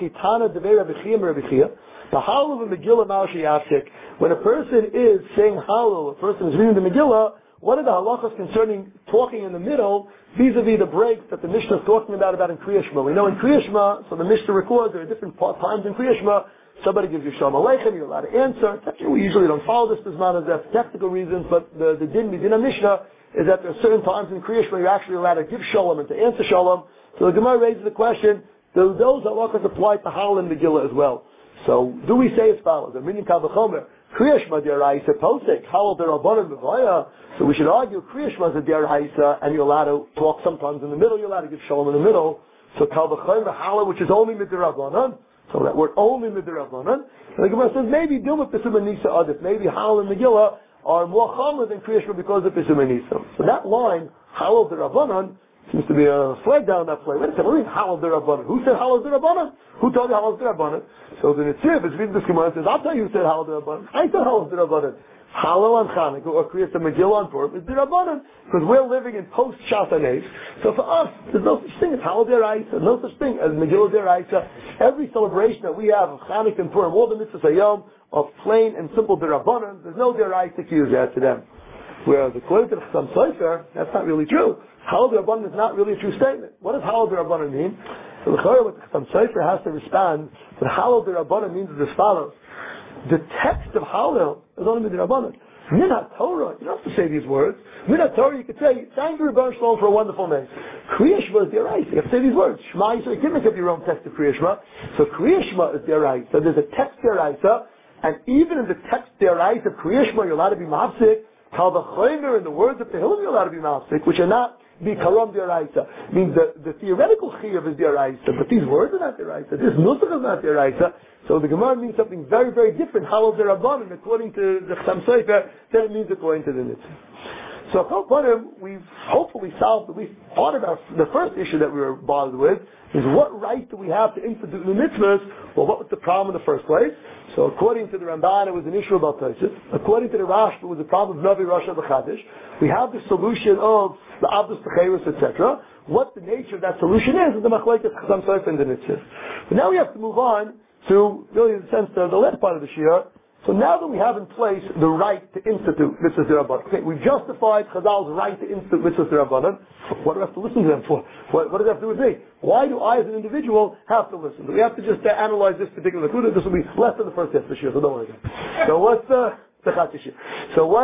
Hallel of the Megillah Ma'ashi Yafsik. When a person is saying Hallel, a person is reading the Megillah, what are the halachas concerning talking in the middle, vis-a-vis the breaks that the Mishnah is talking about in Kriya Shema? We know in Kriya Shema, so the Mishnah records there are different times in Kriya Shema. Somebody gives you Shalom Aleichem, you're allowed to answer. We usually don't follow this Bisman as that for technical reasons, but the Din Mishnah is that there are certain times in Kriya Shema you're actually allowed to give Shalom and to answer Shalom. So the Gemara raises the question, do those halachas apply to Hallel and Megillah as well? So do we say as follows? Minim Kal V'chomer, Kriya Shema D'Oraisa Posek, Hallel D'Rabbanan B'Vaya. So we should argue Kriya Shema is a D'Oraisa, and you're allowed to talk sometimes in the middle, you're allowed to give Shalom in the middle. So Kal V'chomer Hallel, which is only Midrabbanan. So that word only Midrabbanan. And the Gemara says maybe Dilma Pesum and Nisa Adif, maybe Hallel and Megillah are more chomer than Kriya Shema because of Pesum and Nisa. So that line, Hallel D'Rabbanan, seems to be a flag down that flag. Wait a second, what do you mean Hallel D'Rabbanan? Who said Hallel D'Rabbanan? Who told you Hallel D'Rabbanan? So the Netziv is reading this Gemara and says, I'll tell you who said Hallel D'Rabbanan. I said Hallel D'Rabbanan. Hallel on Chanukah or Kriya Megillah on Purim is D'Rabbanan because we're living in post Shas HaNes. So for us, there's no such thing as Hallel D'Oraisa, no such thing as Megillah D'Oraisa. Every celebration that we have of Chanukah and Purim, all the mitzvahs Hayom of plain and simple D'Rabbanan, there's no D'Oraisa cues out to them. Whereas according to the Chassam Sofer, that's not really true. Hallel D'Rabbanan is not really a true statement. What does Hallel D'Rabbanan mean? So the Chassam Sofer has to respond that Hallel D'Rabbanan means as follows. The text of Hallel is only D'Rabbanan. Minat Torah, you don't have to say these words. Minat Torah, you could say, thank you, Rebbe Shalom, for a wonderful name. Kriya Shema is D'Oraisa. You have to say these words. Shema Yisrael, you can make up your own text of Kriya Shema. So Kriya Shema is D'Oraisa. So there's a text D'Oraisa, and even in the text D'Oraisa of Kriya Shema, you're allowed to be mafsik. Kal V'chomer, in the words of Tehillim, you're allowed to be mafsik, which are not be karam D'Oraisa. Means the theoretical chiyuv is D'Oraisa, but these words are not D'Oraisa. This nusach is not D'Oraisa. So the Gemara means something very, very different. Hallel D'Rabbanan, according to the Chassam Sofer, than it means according to the Nitzvah. So Kol Panim, we've hopefully solved at least part of the first issue that we were bothered with, is what right do we have to institute the mitzvahs? Well, what was the problem in the first place? So according to the Ramban, it was an issue about Tosef. According to the Rash, it was a problem of Navi Rasha B'Chadish. We have the solution of the Abdus B'Cheirus, etc. What the nature of that solution is the Machlekes Chassam Sofer and the Nitzvah. But now we have to move on to, really in a sense, the last part of the Shir. So now that we have in place the right to institute Mitzvahs D'Rabbanan, okay, we've justified Chazal's right to institute Mitzvahs D'Rabbanan. What do I have to listen to them for? What does that have to do with me? Why do I, as an individual, have to listen? Do we have to just analyze this particular Nakuda? This will be less than the first half of the Shir, so don't worry. So what's the Shir? So what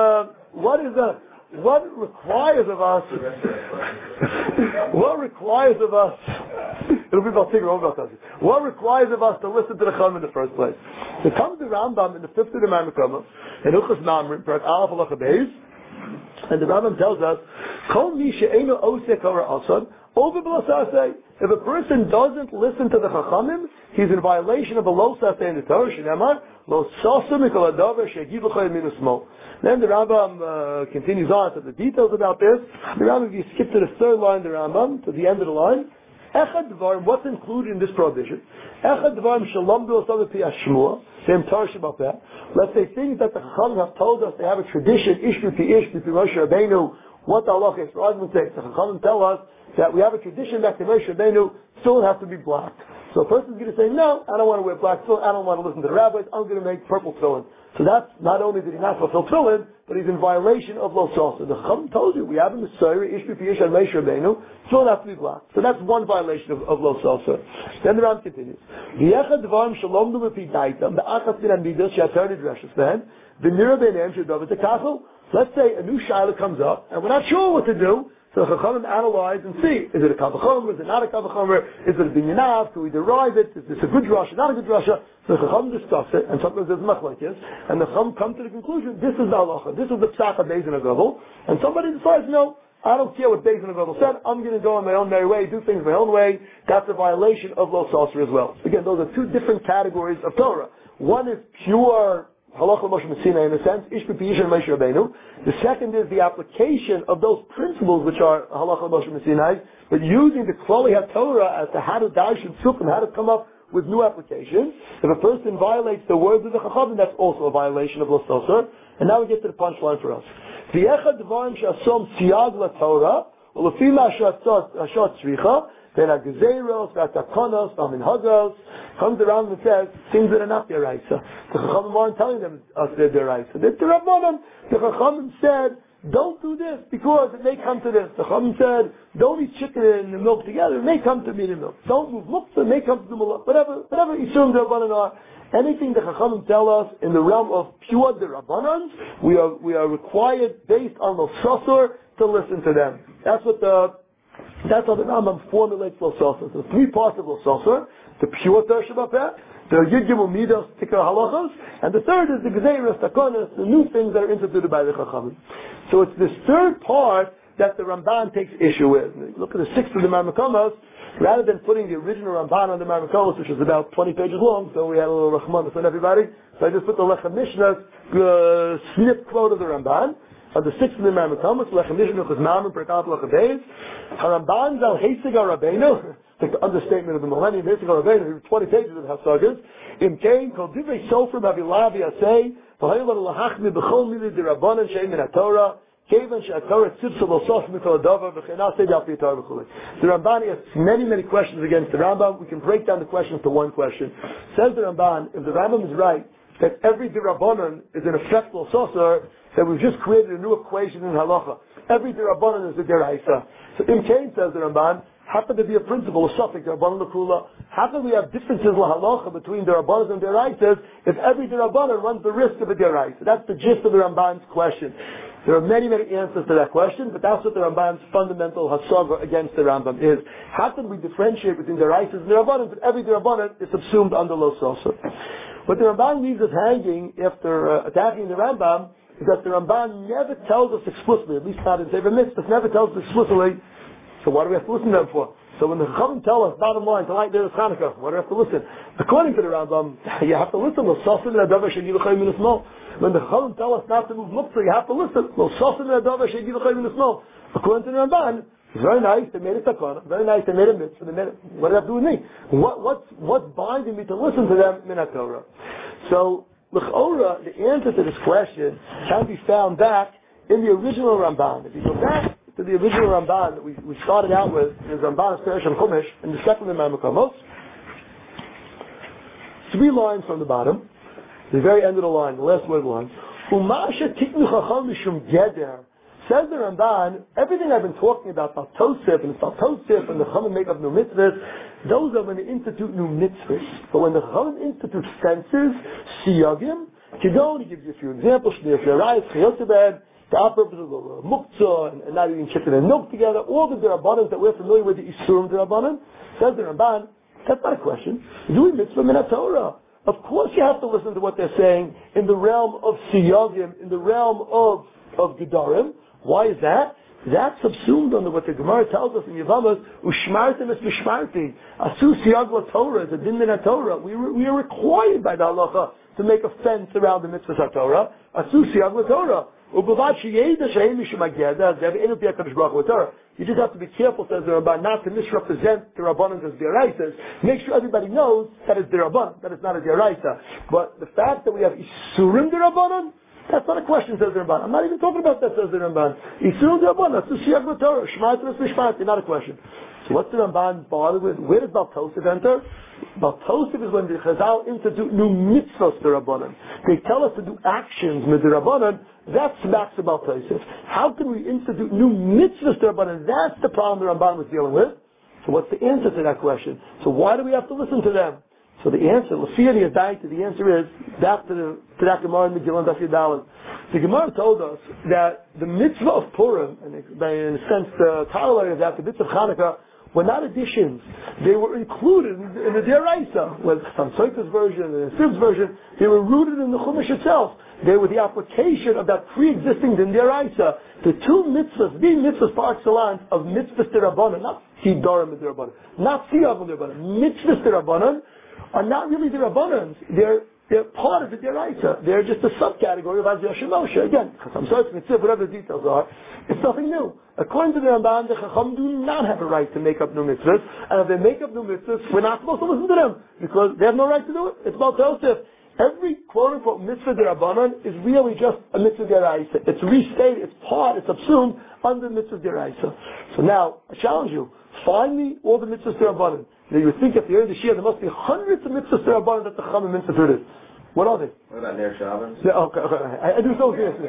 requires of us, it'll be about Tigger, what requires of us to listen to the Chum in the first place? It comes to Rambam in the 5th of the Mamre Kama, in Uchas Mamre, Perak Aleph Halacha Beis, And the Rambam tells us, Kol mi she'eino osek hara asad, over b'lasasei. If a person doesn't listen to the Chachamim, he's in violation of a lo sasei in the Torah, she'nemar, lo sasei mikol hadavar she'giv l'chayim minus mo. Then the Rambam continues on to the details about this. The Rambam, if you skip to the third line, the Rambam, to the end of the line, Echad Dvarim, what's included in this prohibition? Echad Dvarim Shalomdu Osam Pi Hashmua, same Tarsh about that. Let's say things that the Chachamim have told us, they have a tradition, Ish Pi Moshe Rabbeinu, what the Allah is. For argument's sake, the Chachamim tell us that we have a tradition back to Moshe Rabbeinu, still have to be black. So a person's going to say, no, I don't want to wear black tefillin, I don't want to listen to the rabbis, I'm going to make purple tefillin. So that's, not only did he not fulfill tefillin, but he's in violation of lo salsa. The Chachamim told you, we have a Messiah, Ish Pi and Moshe Rabbeinu, still have to be black. So that's one violation of lo salsa. Then the Ram continues. V'yechad dvarim shalom du b'pi daitam, b'achas min amidas she'atar nidreshes ben, v'nira b'neim she'david tekachel. Let's say a new shaila comes up, and we're not sure what to do, so the Chachamim analyze and see, is it a kavachomer, is it not a kavachomer, is it a binyanav, can we derive it, is this a good drasha, not a good drasha? So the Chachamim discuss it, and sometimes there's machlokes, and the Chachamim come to the conclusion, this is the halacha, this is the psak of Beis Din HaGadol, and somebody decides, no, I don't care what Beis Din HaGadol said, I'm going to go on my own merry way, do things my own way. That's a violation of lo salsa as well. Again, those are two different categories of Torah. One is pure Halacha Moshe Messina in a sense, Ish Pi and Moshe Rabbeinu. The second is the application of those principles which are Halacha Moshe Messina, but using the Klali HaTorah as to how to dash and sukkim, how to come up with new applications. If a person violates the words of the Chachamim, that's also a violation of Lo Salsa. And now we get to the punchline for us. V'yechad dvarim she'asom siyag LaTorah, u'lefi ma'ashat tzricha, then ha'gezeros, v'atakonos, v'aminhagos, comes around and says things that are not deraisa. The Chachamim aren't telling them us they're deraisa. They're Rabbanan. The Chachamim said, don't do this because it may come to this. The Chachamim said, don't eat chicken and milk together. It may come to meat and milk. Don't move muktzah. It may come to the mullah. Whatever Yisum Rabbanan are. Anything the Chachamim tell us in the realm of pure Rabbanans, we are required based on the Sasur to listen to them. That's how the Rambam formulates Lo Salsa. So 3 parts of Lo Salsa: the pure Torah Shabbat, the Yud Gimel Midos Tikar Halachos, and the third is the Gezeiros Takonos, the new things that are instituted by the Chachamim. So it's this third part that the Ramban takes issue with. Look at the 6th of the Marmakomos. Rather than putting the original Ramban on the Marmakomos, which is about 20 pages long, so we had a little Rahman on everybody, so I just put the Lechem Mishnah snip quote of the Ramban. On the 6th of the Marmakomos, Lechem Mishnah was Mammon per Kapel Lechem Haramban Zal Heisig HaRabbeinu, like the understatement of the millennium, Heisig HaRabbeinu, 20 pages of Hasagas, Im Kain, Kol Divrei Sofer Bavilav Yasei, V'hayel L'Lachachmi B'chol Mili D'Rabbanan Shein Min HaTorah, Kevan She'atorah Tzibsa L'Sos Mikol Adova V'chena Sei D'Al Pi Torah V'chuli. The Ramban asks many questions against the Rambam. We can break down the questions to one question. Says the Ramban, if the Rambam is right, that every D'Rabbanan is in effect L'Sosar, that we've just created a new equation in Halacha. Every D'Rabbanan is a D'Raisa. So Im Kain, says the Ramban, how could there be a principle of Suffolk, D'Rabbanan L'Kula? How can we have differences in Halacha between D'Rabbanan and D'Raisas if every D'Rabbanan runs the risk of a D'Raisa? That's the gist of the Ramban's question. There are many answers to that question, but that's what the Ramban's fundamental hasaga against the Rambam is. How can we differentiate between the Raisas and the Rabbanan, but every Rabbanan is subsumed under Lo Salsa? What the Ramban leaves us hanging after attacking the Rambam is that the Ramban never tells us explicitly, at least not in Sefer Mitzvahs, never tells us explicitly, so why do we have to listen to them for? So when the Chachamim tell us, bottom line, tonight there is Chanukah, why do we have to listen? According to the Rambam, you have to listen. When the Chachamim tell us not to move muktzah, you have to listen. According to the Ramban, it's very nice, they made a takana, very nice, they made a mitzvah, what does that do with me? What's binding me to listen to them min HaTorah? So, l'chora, the answer to this question can be found back in the original Ramban. If you go back to the original Ramban that we started out with, is Ramban's Perush on Chumash, in the second of Marmakomos, 3 lines from the bottom, the very end of the line, the last word of the line, Umasha tiknu chacham mishum geder. Says the Ramban, everything I've been talking about Tosef and Tosef and the Chachamim make of new mitzvahs, those are when they institute new mitzvahs. But when the Chachamim institute senses, siyagim, Kidon, he gives you a few examples, Shnei Yerayis, Chayotibed, the purpose of muktzah and not eating chicken and milk together, all the Rabbanan that we're familiar with, the Isurim Rabbanan. Says the Ramban, that's not a question. Doing mitzvah min HaTorah. Of course you have to listen to what they're saying in the realm of siyagim, in the realm of of Gedarim. Why is that? That's subsumed under what the Gemara tells us in Yevamos, Ushmartim es Mishmarti. Asu Siyag LaTorah is a din in Torah. We are required by the halacha to make a fence around the mitzvahs HaTorah. Asu Siyag LaTorah. You just have to be careful, says the Ramban, not to misrepresent the Rabbanan as Deraisas. Make sure everybody knows that it's the Rabbanan, that it's not a Deraisa. But the fact that we have Isurim the Rabbanan, that's not a question, says the Ramban. I'm not even talking about that, says the Ramban. Isurim the Rabbanan, that's the Siyag L'Torah, Shma'at Mishma'at, not a question. So what's the Ramban bothered with? Where does Baal Tosef enter? Baal Tosef is when the Chazal institute new mitzvahs to Rabbanan. They tell us to do actions with the Rabbanan. That's Baal Tosef. How can we institute new mitzvahs to Rabbanan? That's the problem the Ramban was dealing with. So what's the answer to that question? So why do we have to listen to them? So the answer, Lafiyani Adaita, the answer is back to that Gemara in Megillah Daf Yudalad. The Gemara told us that the mitzvah of Purim, and in a sense the corollary of that, the mitzvah of Hanukkah, were not additions. They were included in the Deraisa. With Samsoita's version and the Sib's version, they were rooted in the Chumash itself. They were the application of that pre-existing Din Deraisa. The two mitzvahs, the mitzvahs par excellence of mitzvahs Derabanan, not Sidarim Derabanan, not Siyam Derabanan, mitzvahs Derabanan, are not really Derabanans. They're part of the Deraisa. They're just a subcategory of Azir Shemoshe. Again, Samsoita's mitzvah, whatever the details are, it's nothing new. According to the Ramban, the Chacham do not have a right to make up new mitzvahs, and if they make up new mitzvahs, we're not supposed to listen to them, because they have no right to do it. It's Baal Tosef. Every quote-unquote mitzvah derabanan is really just a mitzvah deraisa. It's restated, it's subsumed under mitzvah deraisa. So now, I challenge you, find me all the mitzvahs derabanan. Now you would think at the end of the Shia there must be hundreds of mitzvahs derabanan that the Chacham instituted. What are they? What about Ner Shabbos? Yeah, okay. I do so seriously.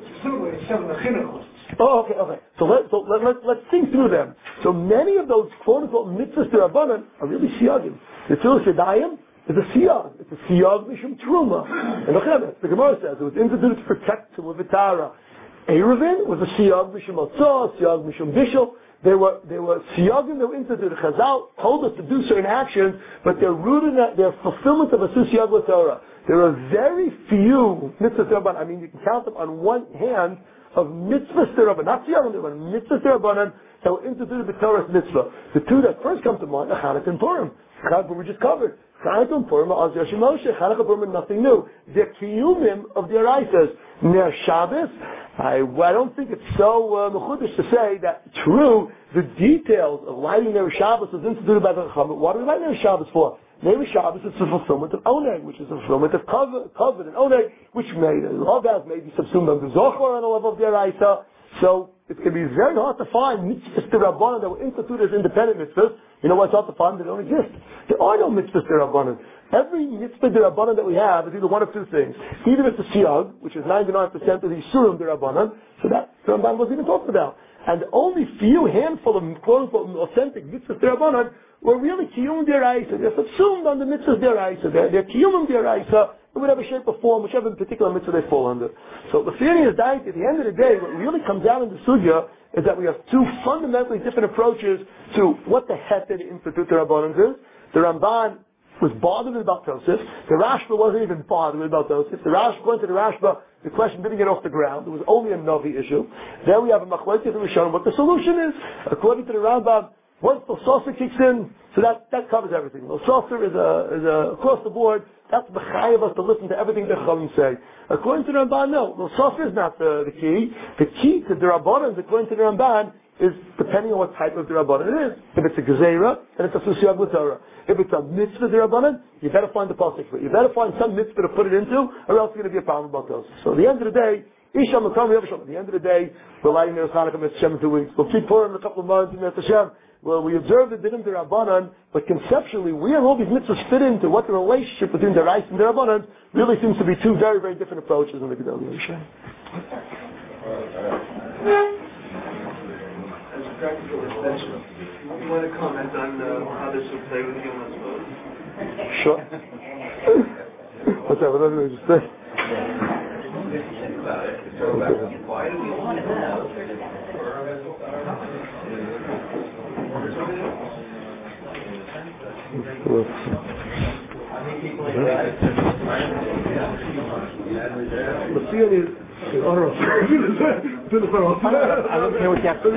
Oh, okay. So let's think through them. So many of those quote-unquote mitzvahs derabanan are really siyagim. The Tzilas Yadayim is a siyag. It's a siyag mishum truma. And look at it. The Gemara says it was instituted to protect Tumah V'Tara. Eruvin was a siyag mishum Matzah, siyag mishum Bishul. They were siyagim that were instituted. Chazal told us to do certain actions, but they're rooted in their fulfillment of a siyag Torah. There are very few mitzvahs derabanan. I mean, you can count them on one hand of mitzvahs derabanan, not siyagim derabanan, mitzvahs derabanan that were instituted with Torah's mitzvah. The two that first come to mind are Chanukah and Purim. Chanukah we just covered. Chanukah and Purim are Azir Shemoshe. Chanukah and Purim are nothing new. They're kiyumim of the Araisas. Ner Shabbos, I don't think it's so mechudesh to say that true, the details of lighting Ner Shabbos was instituted by the Chacham. What do we light Ner Shabbos for? Ner Shabbos is the fulfillment of Oneg, which is the fulfillment of Kavod and Oneg, which may be subsumed under Zohar on the level of the Araisa. So it can be very hard to find mitzvahs derabanan that were instituted as independent mitzvahs. You know what's hard to find? They don't exist. There are no mitzvahs derabanan. Every mitzvah derabanan that we have is either one of two things. Either it's a siyag, which is 99% of the isurim derabanan, so that the Ramban wasn't even talked about. And the only few handful of quote-unquote authentic mitzvahs derabanan were really kiyum deraisa. They're subsumed under mitzvahs deraisa. They're kiyum deraisa in whatever shape or form, whichever particular mitzvah they fall under. So the theory is that at the end of the day, what really comes down in the sugya is that we have two fundamentally different approaches to what the heck the Institute Rabbanan is. The Ramban was bothered with Baal Tosef. The Rashba wasn't even bothered with Baal Tosef. The Rashba went to the Rashba. The question didn't get off the ground. It was only a Navi issue. Then we have a Machlokes and Rishonim. What the solution is, according to the Rambam, once the Sosa kicks in, so that covers everything. The Sosa is across the board. That's b'chayev us to listen to everything the Chachamim say. According to the Ramban, no. The Sosa is not the key. The key to the Rabbanan, according to the Ramban, is depending on what type of Rabbanan it is. If it's a Gezerah, then it's a Susiyag L'Torah. If it's a mitzvah Rabbanan, you better find the pasuk for it. You better find some mitzvah to put it into, or else it's going to be a problem about those. So at the end of the day, Isham Makam Yavasham. At the end of the day, we're lighting the Chanukah Mitzvah Hashem in 2 weeks. We'll keep Purim in a couple of months in Mitzvah Hashem. Well, we observe the Dinim Rabbanan, but conceptually, where all these mitzvahs fit into, what the relationship between the Rais and the Rabbanan, really seems to be two very, very different approaches in the Gedol Yisrael. As a practical extension, you want to comment on how this will play with you on this vote? Sure. What's that? What did I just say? Why do we want to know? Well, I don't care what you have to say.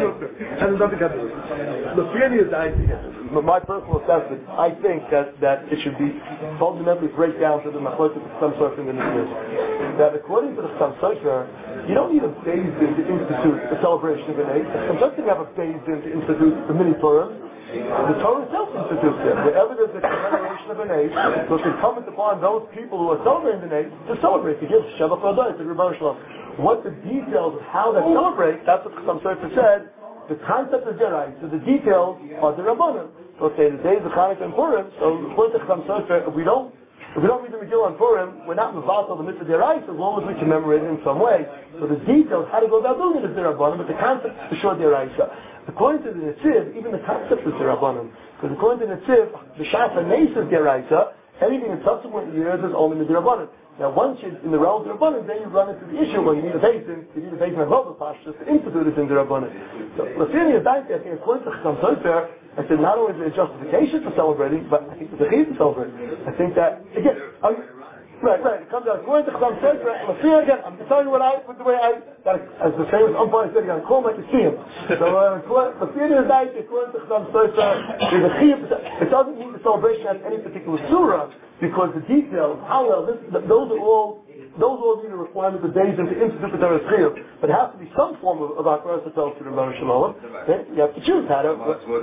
My personal assessment, I think that it should be fundamentally break down to the machlokes of some sort of initiative. That according to the Chassam Sofer, you don't need a Beis Din to institute the celebration of an eight. Chassam Sofer didn't have a Beis Din to institute the mini Purim. The Torah itself institutes it. Wherever there's a commemoration of an eight, so it's incumbent upon those people who are celebrating an eight to celebrate, to give Shabbat Chodai to Rebbe Shalom. What the details of how they celebrate, that's what Chassam Sofer said. The concept is Jerai, so the details are the Rabbanim. So say the days of Hanukkah and Purim, so according to Chassam Sofer, if we don't read the Megillah on Purim, we're not mevatel the mitzvah Jerai, as long as we commemorate it in some way. So the details, how to go about doing it is the Rabbanim, but the concept is for sure Jerai. According to the Netziv, even the concept is the Rabbanim. Because according to the Netziv, the Shas HaNeis is Jerai, anything in subsequent years is only the Rabbanim. Now, once you're in the realm of the Rabbanim, then you run into the issue where you need a basin, of Pashtus to institute it in the Rabbanim. So, Lafini is I think according to Chassam Sofer, I said not only is there a justification for celebrating, but I think there's a chiyuv to celebrate. I think that, again, right, it comes out, according to Chassam Sofer, Lafini again, I'm just telling you the way I, as the famous umpire said, I'm calm like you see him. So, Lafini is I think according to Chassam Sofer, there's a chiyuv, it doesn't mean the celebration has any particular surah, because the details, how well, those all need a requirement of days and to institute the Torah's chiyuv. But it has to be some form of akras itself to the Rebbe Shalom. You have to choose how to.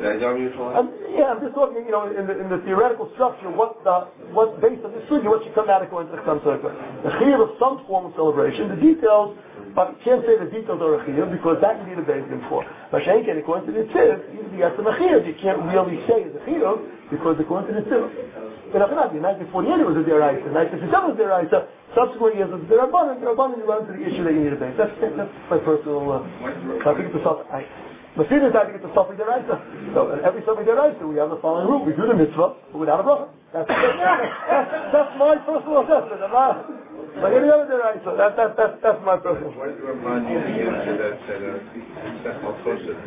I'm just talking, in the theoretical structure, what's based on this sugya, what should come out according to the Chassam Sofer. The chiyuv of some form of celebration. The details, but you can't say the details are a chiyuv because that you need a basin for. But Shenken, according to the Tziv, even if you have some chiyuv, you can't really say it's a chiyuv because according to the Tziv. In 1948 it was a deraisa, 1957 was a deraisa, subsequent years it was a derabanan, you run into the issue that you need a base. That's my personal, I think it's a self, Masidas, I think it's a selfie deraisa. So in every selfie deraisa we have the following rule, we do the mitzvah, but without a bracha. That's my personal assessment. I'm not, like any other deraisa, that's my personal. Why do you remind you the answer that that's not closer to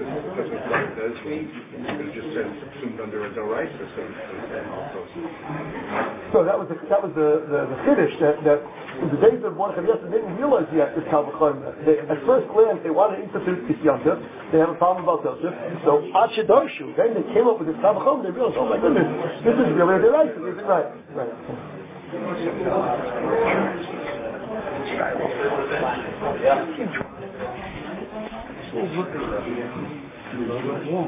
it just said subsumed under a deraisa, so that was the chiddush that in the days of Mordechai Yosef didn't realize yet this Kal V'chomer. At first glance they wanted to institute this Yontif, they have a problem about Yosef, so Ad Shedarshu, then they came up with this Kal V'chomer, they realized, oh my goodness, this is really a deraisa, this is right.